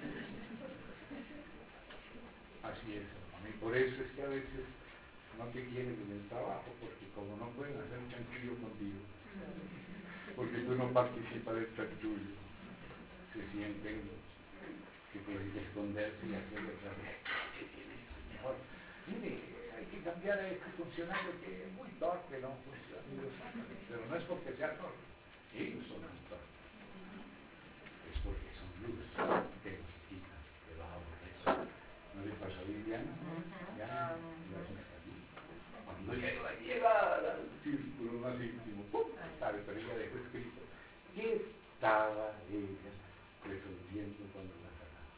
Así es, hermano. Y por eso es que a veces no te quieren en el trabajo, porque como no pueden hacer un chanchullo contigo, porque tú no participas del chanchullo, se sienten que tienen que esconderse y hacerle otra vez. Mejor, mire, hay que cambiar a este funcionario que es muy torpe, no funciona. Pero no es porque sea torpe, ellos son muy torpes. Es porque son luz que nos quitan debajo de eso. ¿No le pasó a Liliana? Ya no está aquí. Cuando llega al círculo más íntimo, ¡pum! Sabe, pero ella dejó escrito ¿qué estaba ella resolviendo cuando la sacaron?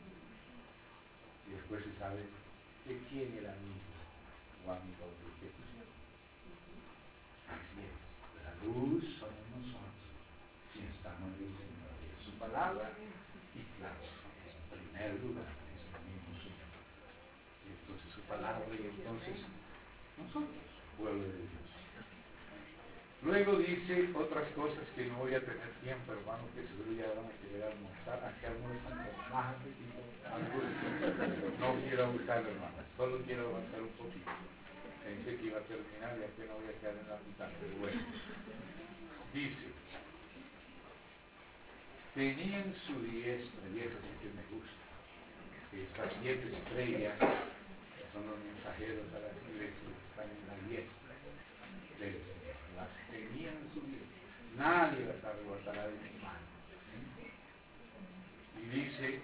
Y después se sabe que quién era amigo o amigo del que pusieron. Así es, la luz somos nosotros si estamos en el Señor, es su palabra y claro, en primer lugar es el mismo Señor. Y entonces su palabra y entonces nosotros, pueblo de Dios. Luego dice otras cosas que no voy a tener tiempo, hermano, que seguro ya van a querer almorzar. Aquí almuerzan con más apetito. No quiero abusar, hermano, solo quiero avanzar un poquito. Pensé que iba a terminar y aquí no voy a quedar en la mitad, pero bueno. Dice, tenía en su diestra, y eso sí que me gusta, que estas 7 estrellas, que son los mensajeros a las iglesias, están en la diestra del Señor. Las tenía en su diestra. Nadie las arrebatará de mi mano. Y dice,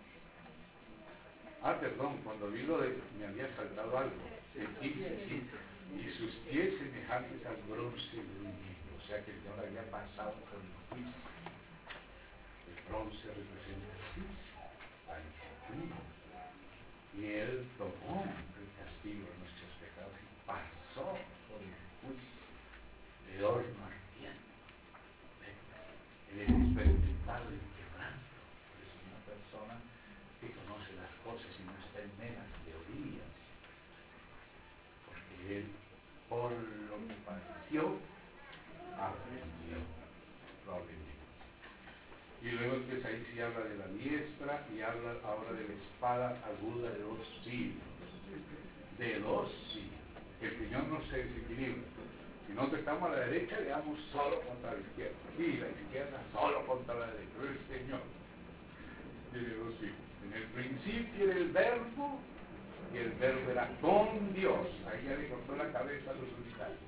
perdón, cuando vi lo de, me había saltado algo, el 15, sí, y sus pies semejantes al bronce bruñido, o sea que el Señor había pasado por el juicio. El bronce representa el juicio, la disciplina, y Él tomó el castigo de nuestros pecados y pasó por el juicio de horno ardiente. Él es experimentado en quebranto, es una persona que conoce las cosas y no está en meras teorías, porque Él, por lo que padeció, aprendió, lo aprendió. Y luego entonces ahí sí habla de la diestra y habla ahora de la espada aguda de 2 filos. De 2 filos. Que el Señor no se desequilibra. Si nosotros estamos a la derecha, le damos solo contra la izquierda. Y la izquierda solo contra la derecha. Pero el Señor tiene 2 filos. En el principio era el verbo, y el verbo era con Dios. Ahí ya le cortó la cabeza a los unitarios.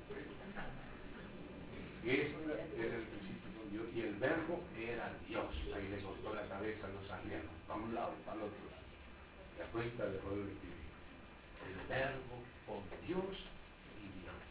Este era el principio con Dios, y el verbo era Dios. Ahí le cortó la cabeza a los arrianos, para un lado, para el otro. La cuenta de poder vivir. El verbo con Dios y Dios.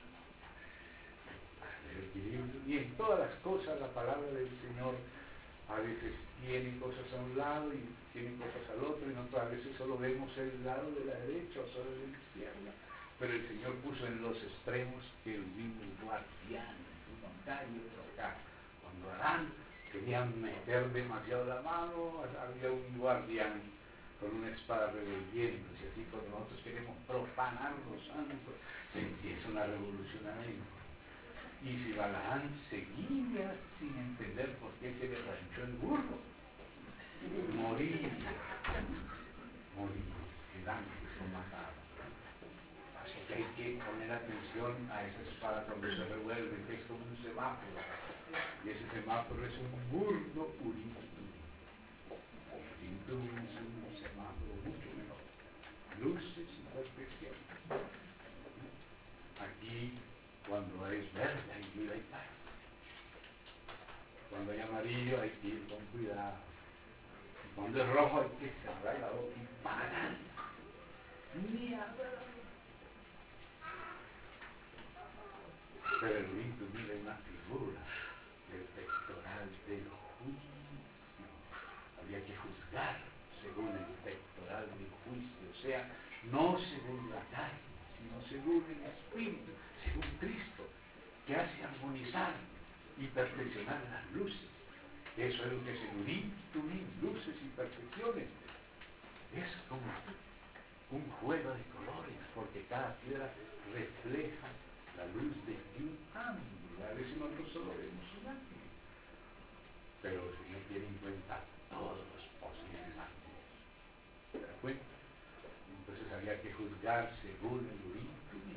El equilibrio. Y en todas las cosas la palabra del Señor a veces tiene cosas a un lado y tiene cosas al otro, y nosotros a veces solo vemos el lado de la derecha o solo de la izquierda. Pero el Señor puso en los extremos querubines guardianes, uno acá y otro acá. Cuando Adán querían meter demasiado la mano, había un guardián con una espada revolviéndose, así cuando nosotros queremos profanar los santos, se empieza una revolución adentro. Y si Balaán seguía sin entender por qué se le ranchó el burro, moría, el ángel lo mataba. Así que hay que poner atención a esa espada cuando se revuelve, que es como un semáforo. Y ese semáforo es un burdo Urim. Urim es un semáforo mucho mejor. Luces y perfecciones. Aquí, cuando es verde, hay vida y paz. Cuando hay amarillo, hay que ir con cuidado. Cuando es rojo, hay que cerrar la boca y parar. Ni hablar. Pero el Urim es una figura del pectoral del juicio. Había que juzgar según el pectoral del juicio, o sea, no según la carne, sino según el Espíritu, según Cristo, que hace armonizar y perfeccionar las luces. Eso es lo que es el Urim, luces y perfecciones. Es como un juego de colores, porque cada piedra refleja la luz de un ángulo. A veces nosotros solo vemos un ángulo, pero el Señor tiene en cuenta todos los posibles ángulos. ¿Se da cuenta? Entonces había que juzgar según el Urim.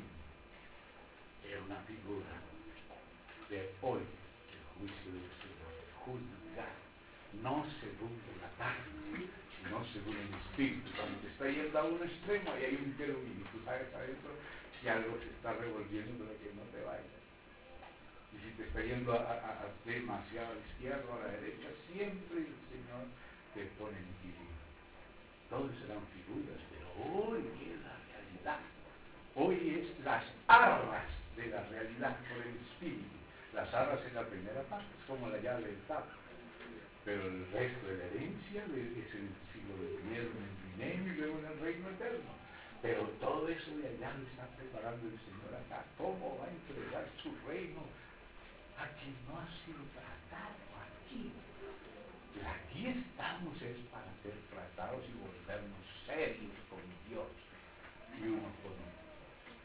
Era una figura de hoy, el juicio del Señor. Juzgar, no según la carne, sino según el Espíritu. Cuando te está yendo a un extremo, ahí hay un querubín, y tú sabes adentro si algo se está revolviendo para que no te vayas. Y si te está yendo demasiado a la izquierda o a la derecha, siempre el Señor te pone en equilibrio. Todos serán figuras, pero hoy es la realidad. Hoy es las arras de la realidad por el Espíritu. Las arras en la primera parte, es como la llave del tapo. Pero el resto de la herencia es en el siglo XXI, en el milenio y luego en el reino eterno. Pero todo eso de allá lo está preparando el Señor acá. ¿Cómo va a entregar su reino a quien no ha sido tratado aquí? Pues aquí estamos es para ser tratados y volvernos serios con Dios y uno con otro. Y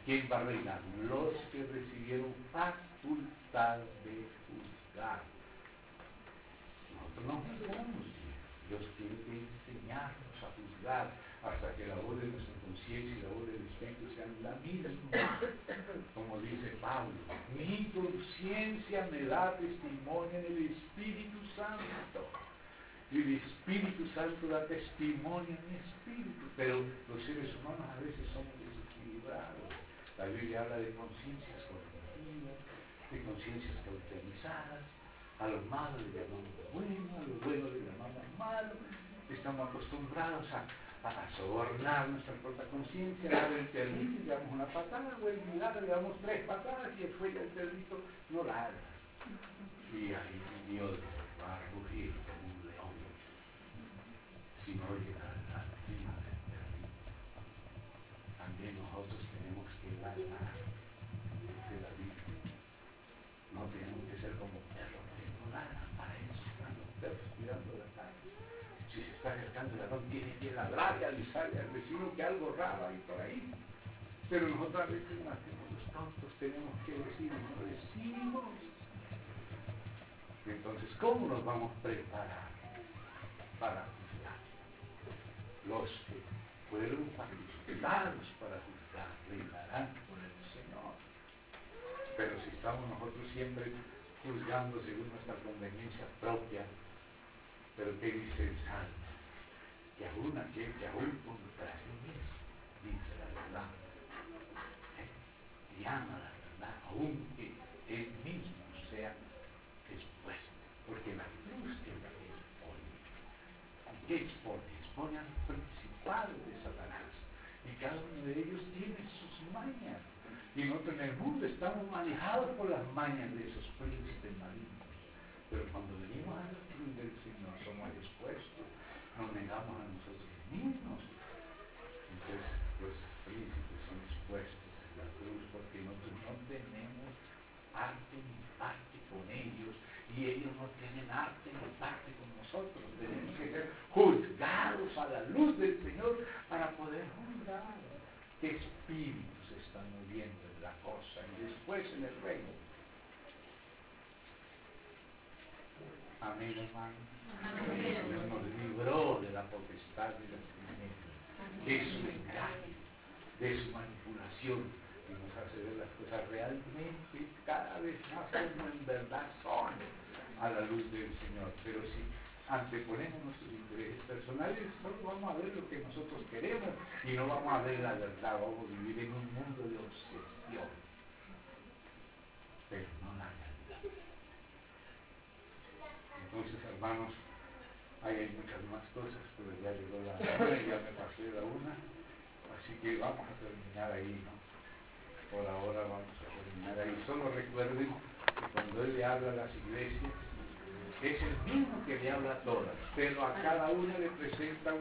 ¿Quién va a reinar? Los que recibieron facultad de juzgar. Nosotros no juzgamos bien. Dios tiene que enseñarnos a juzgar hasta que la voz de nuestra conciencia y la voz del Espíritu sean la misma. Como dice Pablo, mi conciencia me da testimonio en el Espíritu Santo. Y el Espíritu Santo da testimonio en mi espíritu. Pero los seres humanos a veces somos desequilibrados. La Biblia habla de conciencias cognitivas, de conciencias cauterizadas. A lo malo le llamamos bueno, a lo bueno le llamamos malo. Estamos acostumbrados a sobornar nuestra propia conciencia, a dar el perrito y le damos una patada, o el milagro le damos 3 patadas y después el perrito no ladra. Y ahí Dios va a rugir como un león si no oye la lástima del perrito. También nosotros tenemos que ladrar, dice la Biblia. No tenemos que ser como perros que no ladran. Para eso están los perros cuidando la calle. Si se está acercando el ladrón, tiene que ladrar y avisarle al vecino que algo raro hay por ahí. Pero nosotros a veces no hacemos los tontos, tenemos que decir, no decimos. Entonces, ¿cómo nos vamos a preparar para juzgar? Los que fueron facultados para juzgar reinarán con el Señor. Pero si estamos nosotros siempre juzgando según nuestra conveniencia propia, pero ¿qué dice el Salmo? Que aún aquel que aún contra sí mismo dice la verdad, y ama la verdad, aunque él mismo sea expuesto, porque la cruz que la expone. ¿Y qué expone? Expone al principado de Satanás, y cada uno de ellos tiene sus mañas, y nosotros en el mundo estamos manejados por las mañas de esos príncipes malignos, pero cuando venimos a la cruz del Señor somos expuestos, nos negamos a nosotros mismos. Entonces los príncipes son expuestos en la cruz porque nosotros no tenemos arte ni parte con ellos y ellos no tienen arte ni parte con nosotros. Tenemos que ser juzgados a la luz del Señor para poder juzgar qué espíritus están moviendo en la cosa y después en el reino. Amén, hermano. El Señor nos libró de la potestad de las tinieblas, de su engaño, de su manipulación, y nos hace ver las cosas realmente cada vez más como en verdad son a la luz del Señor. Pero si anteponemos nuestros intereses personales, solo vamos a ver lo que nosotros queremos y no vamos a ver la verdad. Vamos a vivir en un mundo de obsesión, pero no la realidad. Entonces, hermanos, ahí hay muchas más cosas, pero ya llegó la una y ya me pasé la una, así que vamos a terminar ahí, ¿no? Por ahora vamos a terminar ahí. Solo recuerden que cuando Él le habla a las iglesias, es el mismo que le habla a todas, pero a cada una le presenta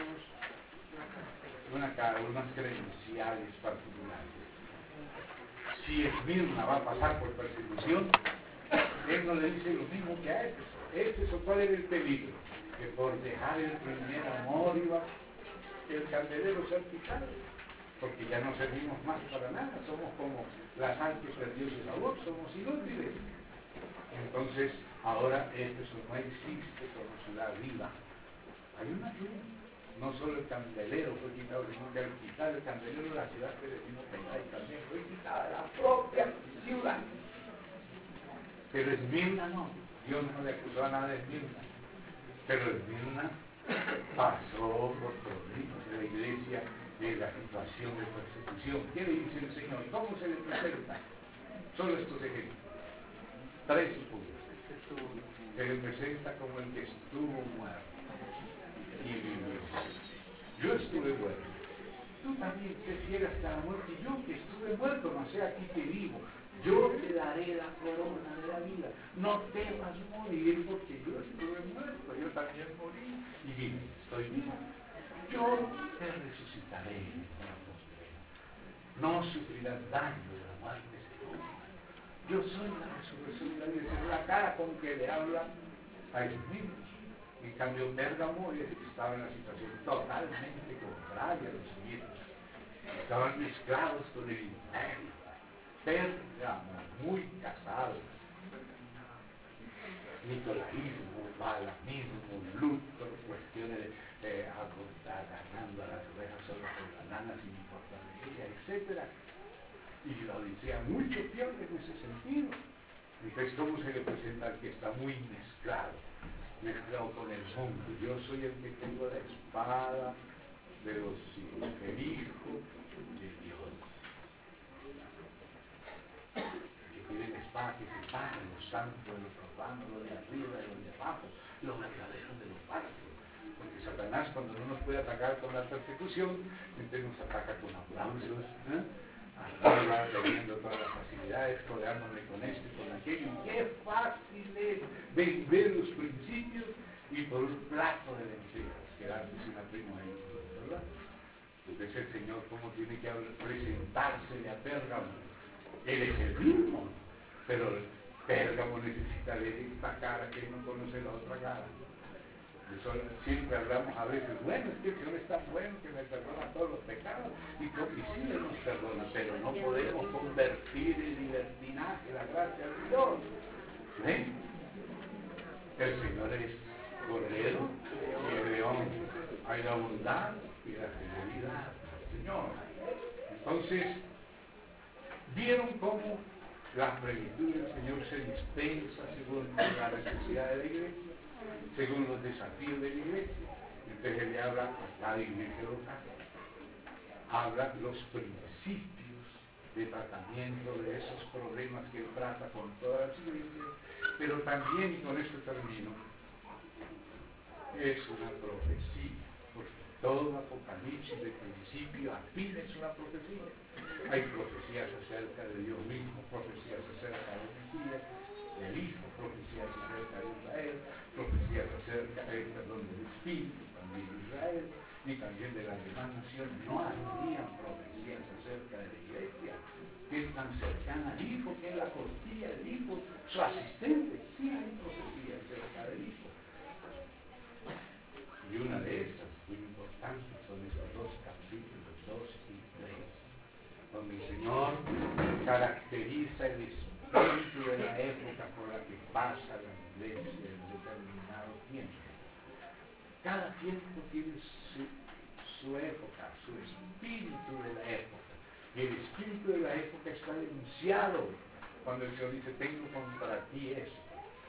unas credenciales particulares. Si Esmirna va a pasar por persecución, Él no le dice lo mismo que a Éfeso. Éfeso, ¿cuál era el peligro? Que por dejar el primer amor iba el candelero ser quitado, porque ya no servimos más para nada, somos como la sal que perdió su sabor, somos inútiles. Entonces, ahora Éfeso no existe como ciudad viva. Hay una ciudad. No solo el candelero fue quitado, sino que al quitar el candelero la ciudad que vecino y también fue quitada, la propia ciudad. Pero Esmirna no. Dios no le acusó a nada de Esmirna. Pero Esmirna pasó por problemas de la iglesia de la situación de persecución. ¿Qué le dice el Señor? ¿Cómo se le presenta? Solo estos ejemplos. 3 puntos. Se le presenta como el que estuvo muerto y vivió. Yo estuve muerto. Tú también prefieras que a la muerte, y yo que estuve muerto, no sé aquí que vivo. Yo te daré la corona de la vida. No temas morir porque yo estuve muerto, yo también morí y vivo, estoy vivo. Yo te resucitaré en la postrera. No sufrirás daño de la muerte segunda. Yo soy la resurrección de la vida. Esa es la cara con que le habla a ellos mismos. En cambio, Pérgamo estaba en una situación totalmente contraria a los siguientes. Estaban mezclados con el imperio. Pérgamo, muy casada. Nicolaísmo, balanismo, Lutero, cuestiones agarrando a las ovejas solo con la lana sin importar de ella, etc. Y la Odisea mucho peor en ese sentido. Entonces, ¿cómo se le presenta al que está muy mezclado con el mundo? Yo soy el que tengo la espada de los hijos, el hijo de Dios. Que tiene la espada que separa los santos de los profanos, los de arriba de los de abajo, los verdaderos de los falsos. Porque Satanás, cuando no nos puede atacar con la persecución, entonces nos ataca con aplausos, arriba, teniendo todas las facilidades, codeándome con esto y con aquello. Y qué fácil es vender los principios y por un plato de lentejas quedarse sin la primogénitura, ¿verdad? Entonces el Señor, ¿cómo tiene que presentársele a Pérgamo? Él es el mismo, pero Pérgamo necesita ver esta cara que no conoce la otra cara. Eso siempre hablamos a veces, bueno, es que el Señor es tan bueno que me perdona todos los pecados, y sí Él nos perdona, pero no podemos convertir en libertinaje la gracia de Dios. ¿Ven? El Señor es cordero y el león. Hay la bondad y la fidelidad del Señor. Entonces, vieron cómo la plenitud del Señor se dispensa según la necesidad de la iglesia, según los desafíos de la iglesia. Entonces él le habla a cada iglesia local, habla los principios de tratamiento de esos problemas que él trata con todas las iglesias, pero también, y con esto termino, es una profecía, porque todo Apocalipsis de principio a fin es una profecía. Hay profecías acerca de Dios mismo, profecías acerca del Mesías, del Hijo, profecías acerca de Israel, profecías acerca del Espíritu también de Israel, y también de las demás naciones. No habría profecías acerca de la iglesia, que es tan cercana al Hijo, que es la costilla del Hijo, su asistente. Sí hay profecías acerca del Hijo. Y una de esas, muy importante, son estos dos capítulos, 2 y 3, donde el Señor caracteriza el espíritu de la época por la que pasa la iglesia en determinado tiempo. Cada tiempo tiene su época, su espíritu de la época. Y el espíritu de la época está denunciado cuando el Señor dice, tengo contra ti esto.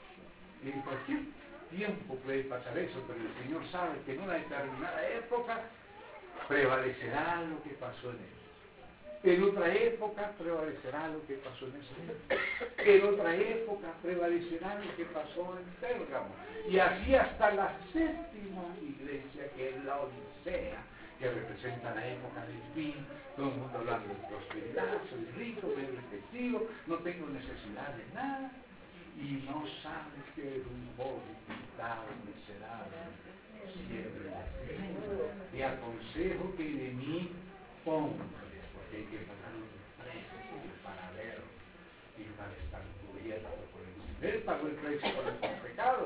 Y en cualquier tiempo puede pasar eso, pero el Señor sabe que en una determinada época prevalecerá lo que pasó en él. En otra época prevalecerá lo que pasó en ese. En otra época prevalecerá lo que pasó en Pérgamo. Y así hasta la séptima iglesia, que es la Odisea, que representa la época del fin. Todo el mundo hablando de prosperidad, soy rico, soy enriquecido, no tengo necesidad de nada. Y no sabes que eres un pobre, pintado, miserable, siempre. Te aconsejo que de mí compres, porque hay que pagar un precio para ver y para estar cubierto por el Señor. Él pagó el precio por nuestros pecados.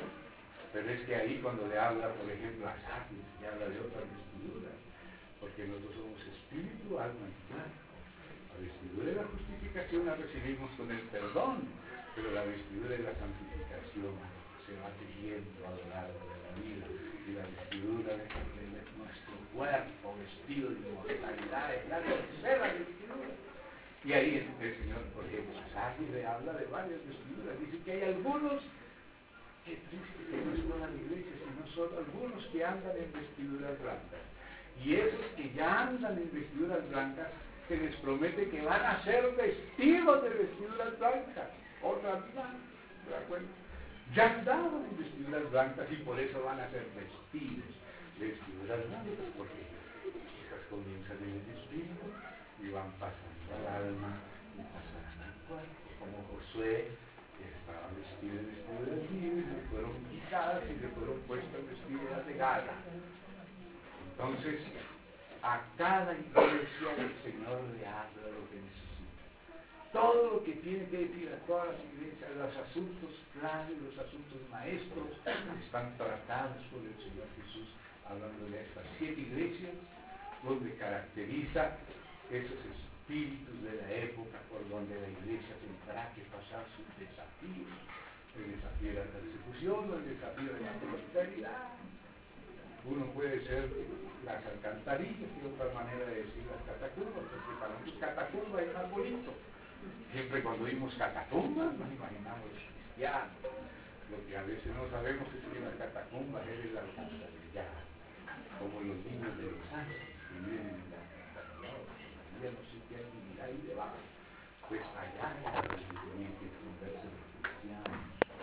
Pero es que ahí cuando le habla, por ejemplo, a Sáquez, le habla de otras vestiduras, porque nosotros somos espíritu, alma y cuerpo. La vestidura de la justificación la recibimos con el perdón, pero la vestidura de la santificación se va tejiendo a lo largo de la vida, y la vestidura de nuestro cuerpo vestido de inmortalidad es la tercera vestidura. Y ahí el Señor, por ejemplo, a Sáquez le habla de varias vestiduras. Dice que hay algunos, qué triste que no es toda la iglesia, sino solo algunos que andan en vestiduras blancas. Y esos que ya andan en vestiduras blancas, se les promete que van a ser vestidos de vestiduras blancas. Otra vida, ¿se da cuenta? Ya andaban en vestiduras blancas y por eso van a ser vestidos de vestiduras blancas, porque esas comienzan en el espíritu y van pasando al alma y pasarán al cuerpo, como Josué, que estaba vestido de vestiduras libres, le fueron quitadas y le fueron puestas vestiduras de gala. Entonces, a cada iglesia el Señor le habla lo que necesita. Todo lo que tiene que decir a todas las iglesias, los asuntos claves, los asuntos maestros, están tratados por el Señor Jesús, hablándole a estas 7 iglesias, donde caracteriza esos espíritus de la época por donde la iglesia tendrá que pasar sus desafíos, el desafío de la persecución, el desafío de la prosperidad. Uno puede ser las alcantarillas, y otra manera de decir las catacumbas, porque para nosotros catacumbas es más bonito. Siempre cuando oímos catacumbas nos imaginamos cristianos. Lo que a veces no sabemos es que las catacumbas es el alcantarillado, como los niños de los ángeles que viven en el alcantarillado, todavía no sé qué hay ahí debajo. Pues allá era donde tenían que esconderse los cristianos.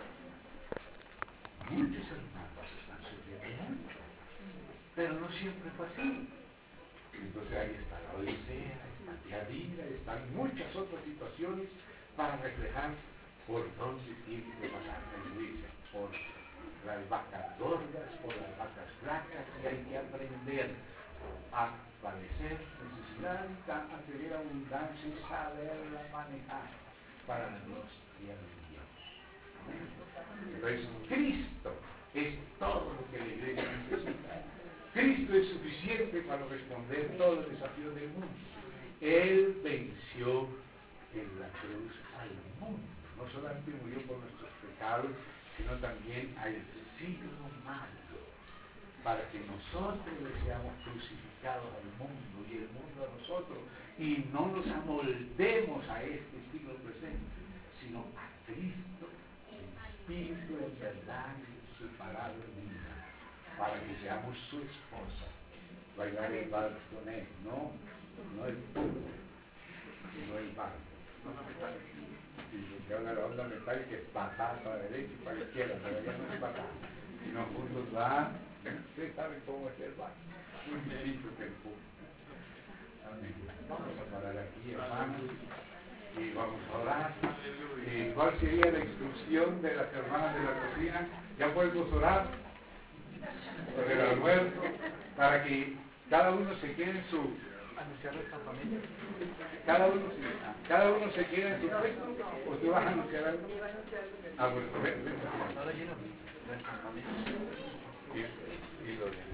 Muchos hermanos están sufriendo mucho, pero no siempre fue así. Entonces ahí está la Odisea, está Tiatira, están muchas otras situaciones para reflejar por dónde tiene que pasar la iglesia, por las vacas gordas, por las vacas flacas, y hay que aprender a padecer necesidad, a tener abundancia y saberla manejar para la gloria de Dios. Entonces Cristo es todo lo que la iglesia necesita. Cristo es suficiente para responder todos los desafíos del mundo. Él venció en la cruz al mundo. No solamente murió por nuestros pecados, sino también al siglo malo, para que nosotros le seamos crucificados al mundo y el mundo a nosotros, y no nos amoldemos a este siglo presente, sino a Cristo, en espíritu, en verdad, en su palabra vida, para que seamos su esposa. Bailar el vals con él, no el público, sino el vals. Sí, porque ahora la onda metálica es patada para la derecha y para la izquierda, pero ya no es patada, sino juntos van. Ustedes saben cómo es el vals, muy distinto que el público. Amén. Vamos a parar aquí, hermanos, y vamos a orar. ¿Cuál sería la instrucción de las hermanas de la cocina? Ya podemos orar por el almuerzo, para que cada uno se quede en su... Anunciar el campamento. Cada uno se queda en su puesto, o tú vas a anunciar algo. Ah, bueno, ven. Ahora lleno del campamento. Y lo de...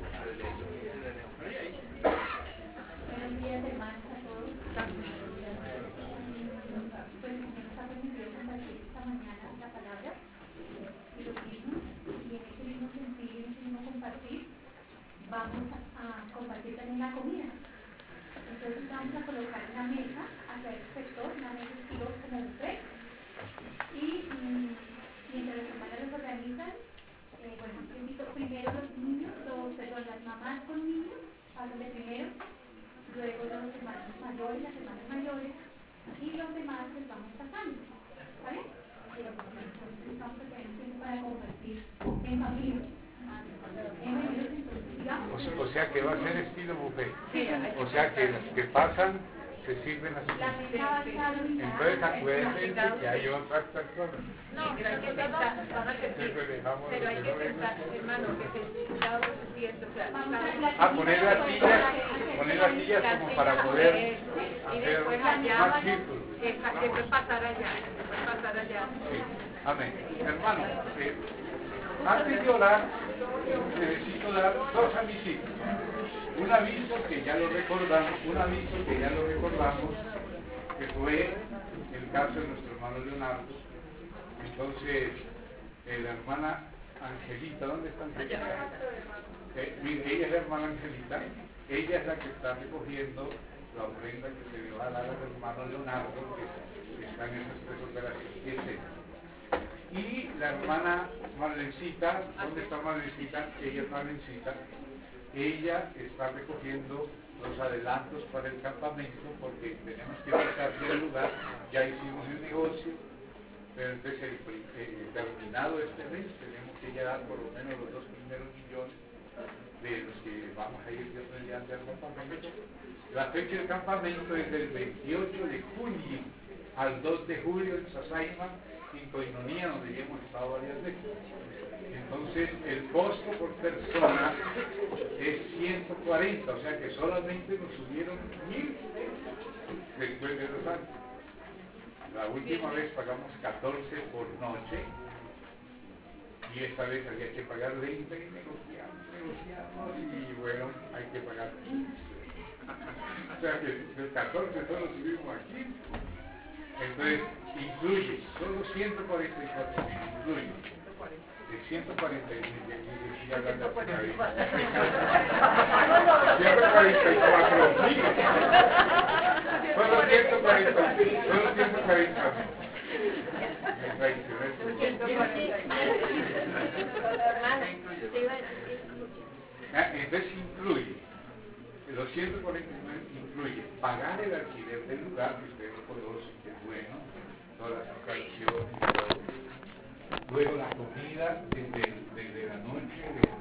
Buenos días, hermanos, a todos. Pues nos ha permitido compartir esta mañana la palabra y los mismos, y en ese mismo sentir, en ese mismo compartir, vamos a compartir también la comida. Entonces vamos a colocar una mesa hacia el sector, una mesa estilo como buffet, y mientras las hermanas los organizan, bueno, yo invito primero los niños, las mamás con niños, pasan de primero, luego los hermanos mayores, las hermanas mayores, y los demás les vamos pasando, ¿vale? Entonces vamos a tener tiempo para compartir en familia. O sea que va a ser estilo buffet. O sea que los que pasan se sirven así. Entonces acuérdense que hay otras personas. No, pero hay que pensar, pero hay que pensar, hermano, que sentados asientos, poner las sillas como para poder y hacer después más círculos. después pasar allá, Sí. Amén. Hermano, antes de orar, necesito dar dos avisos. Un aviso que ya lo recordamos, que fue el caso de nuestro hermano Leonardo. Entonces, la hermana Angelita, ¿dónde está Angelita? Mire, ella es la hermana Angelita, ella es la que está recogiendo la ofrenda que se le va a dar al hermano Leonardo, que está en esas tres operaciones. Y la hermana Marlencita, ¿dónde está Marlencita? Ella es Marlencita. Ella está recogiendo los adelantos para el campamento porque tenemos que buscar el lugar. Ya hicimos el negocio, pero entonces terminado este mes tenemos que llegar por lo menos los 2 primeros millones de los que vamos a ir mediante al campamento. La fecha del campamento es del 28 de junio al 2 de julio en Sasaima, en Coinonía, donde ya hemos estado varias veces. Entonces el costo por persona es 140, o sea que solamente nos subieron 1,000 después de 2 años. La última vez pagamos 14 por noche y esta vez había que pagar 20 y negociamos y bueno, hay que pagar 15. O sea que el 14 solo subimos aquí. Entonces, incluye, solo 144 mil, incluye de 146 mil, y aquí estoy hablando de 144 mil. Solo 140 mil. Entonces incluye, los 149 incluye pagar el alquiler del lugar, que usted lo conoce, que es bueno, todas las instalaciones, luego la comida desde la noche,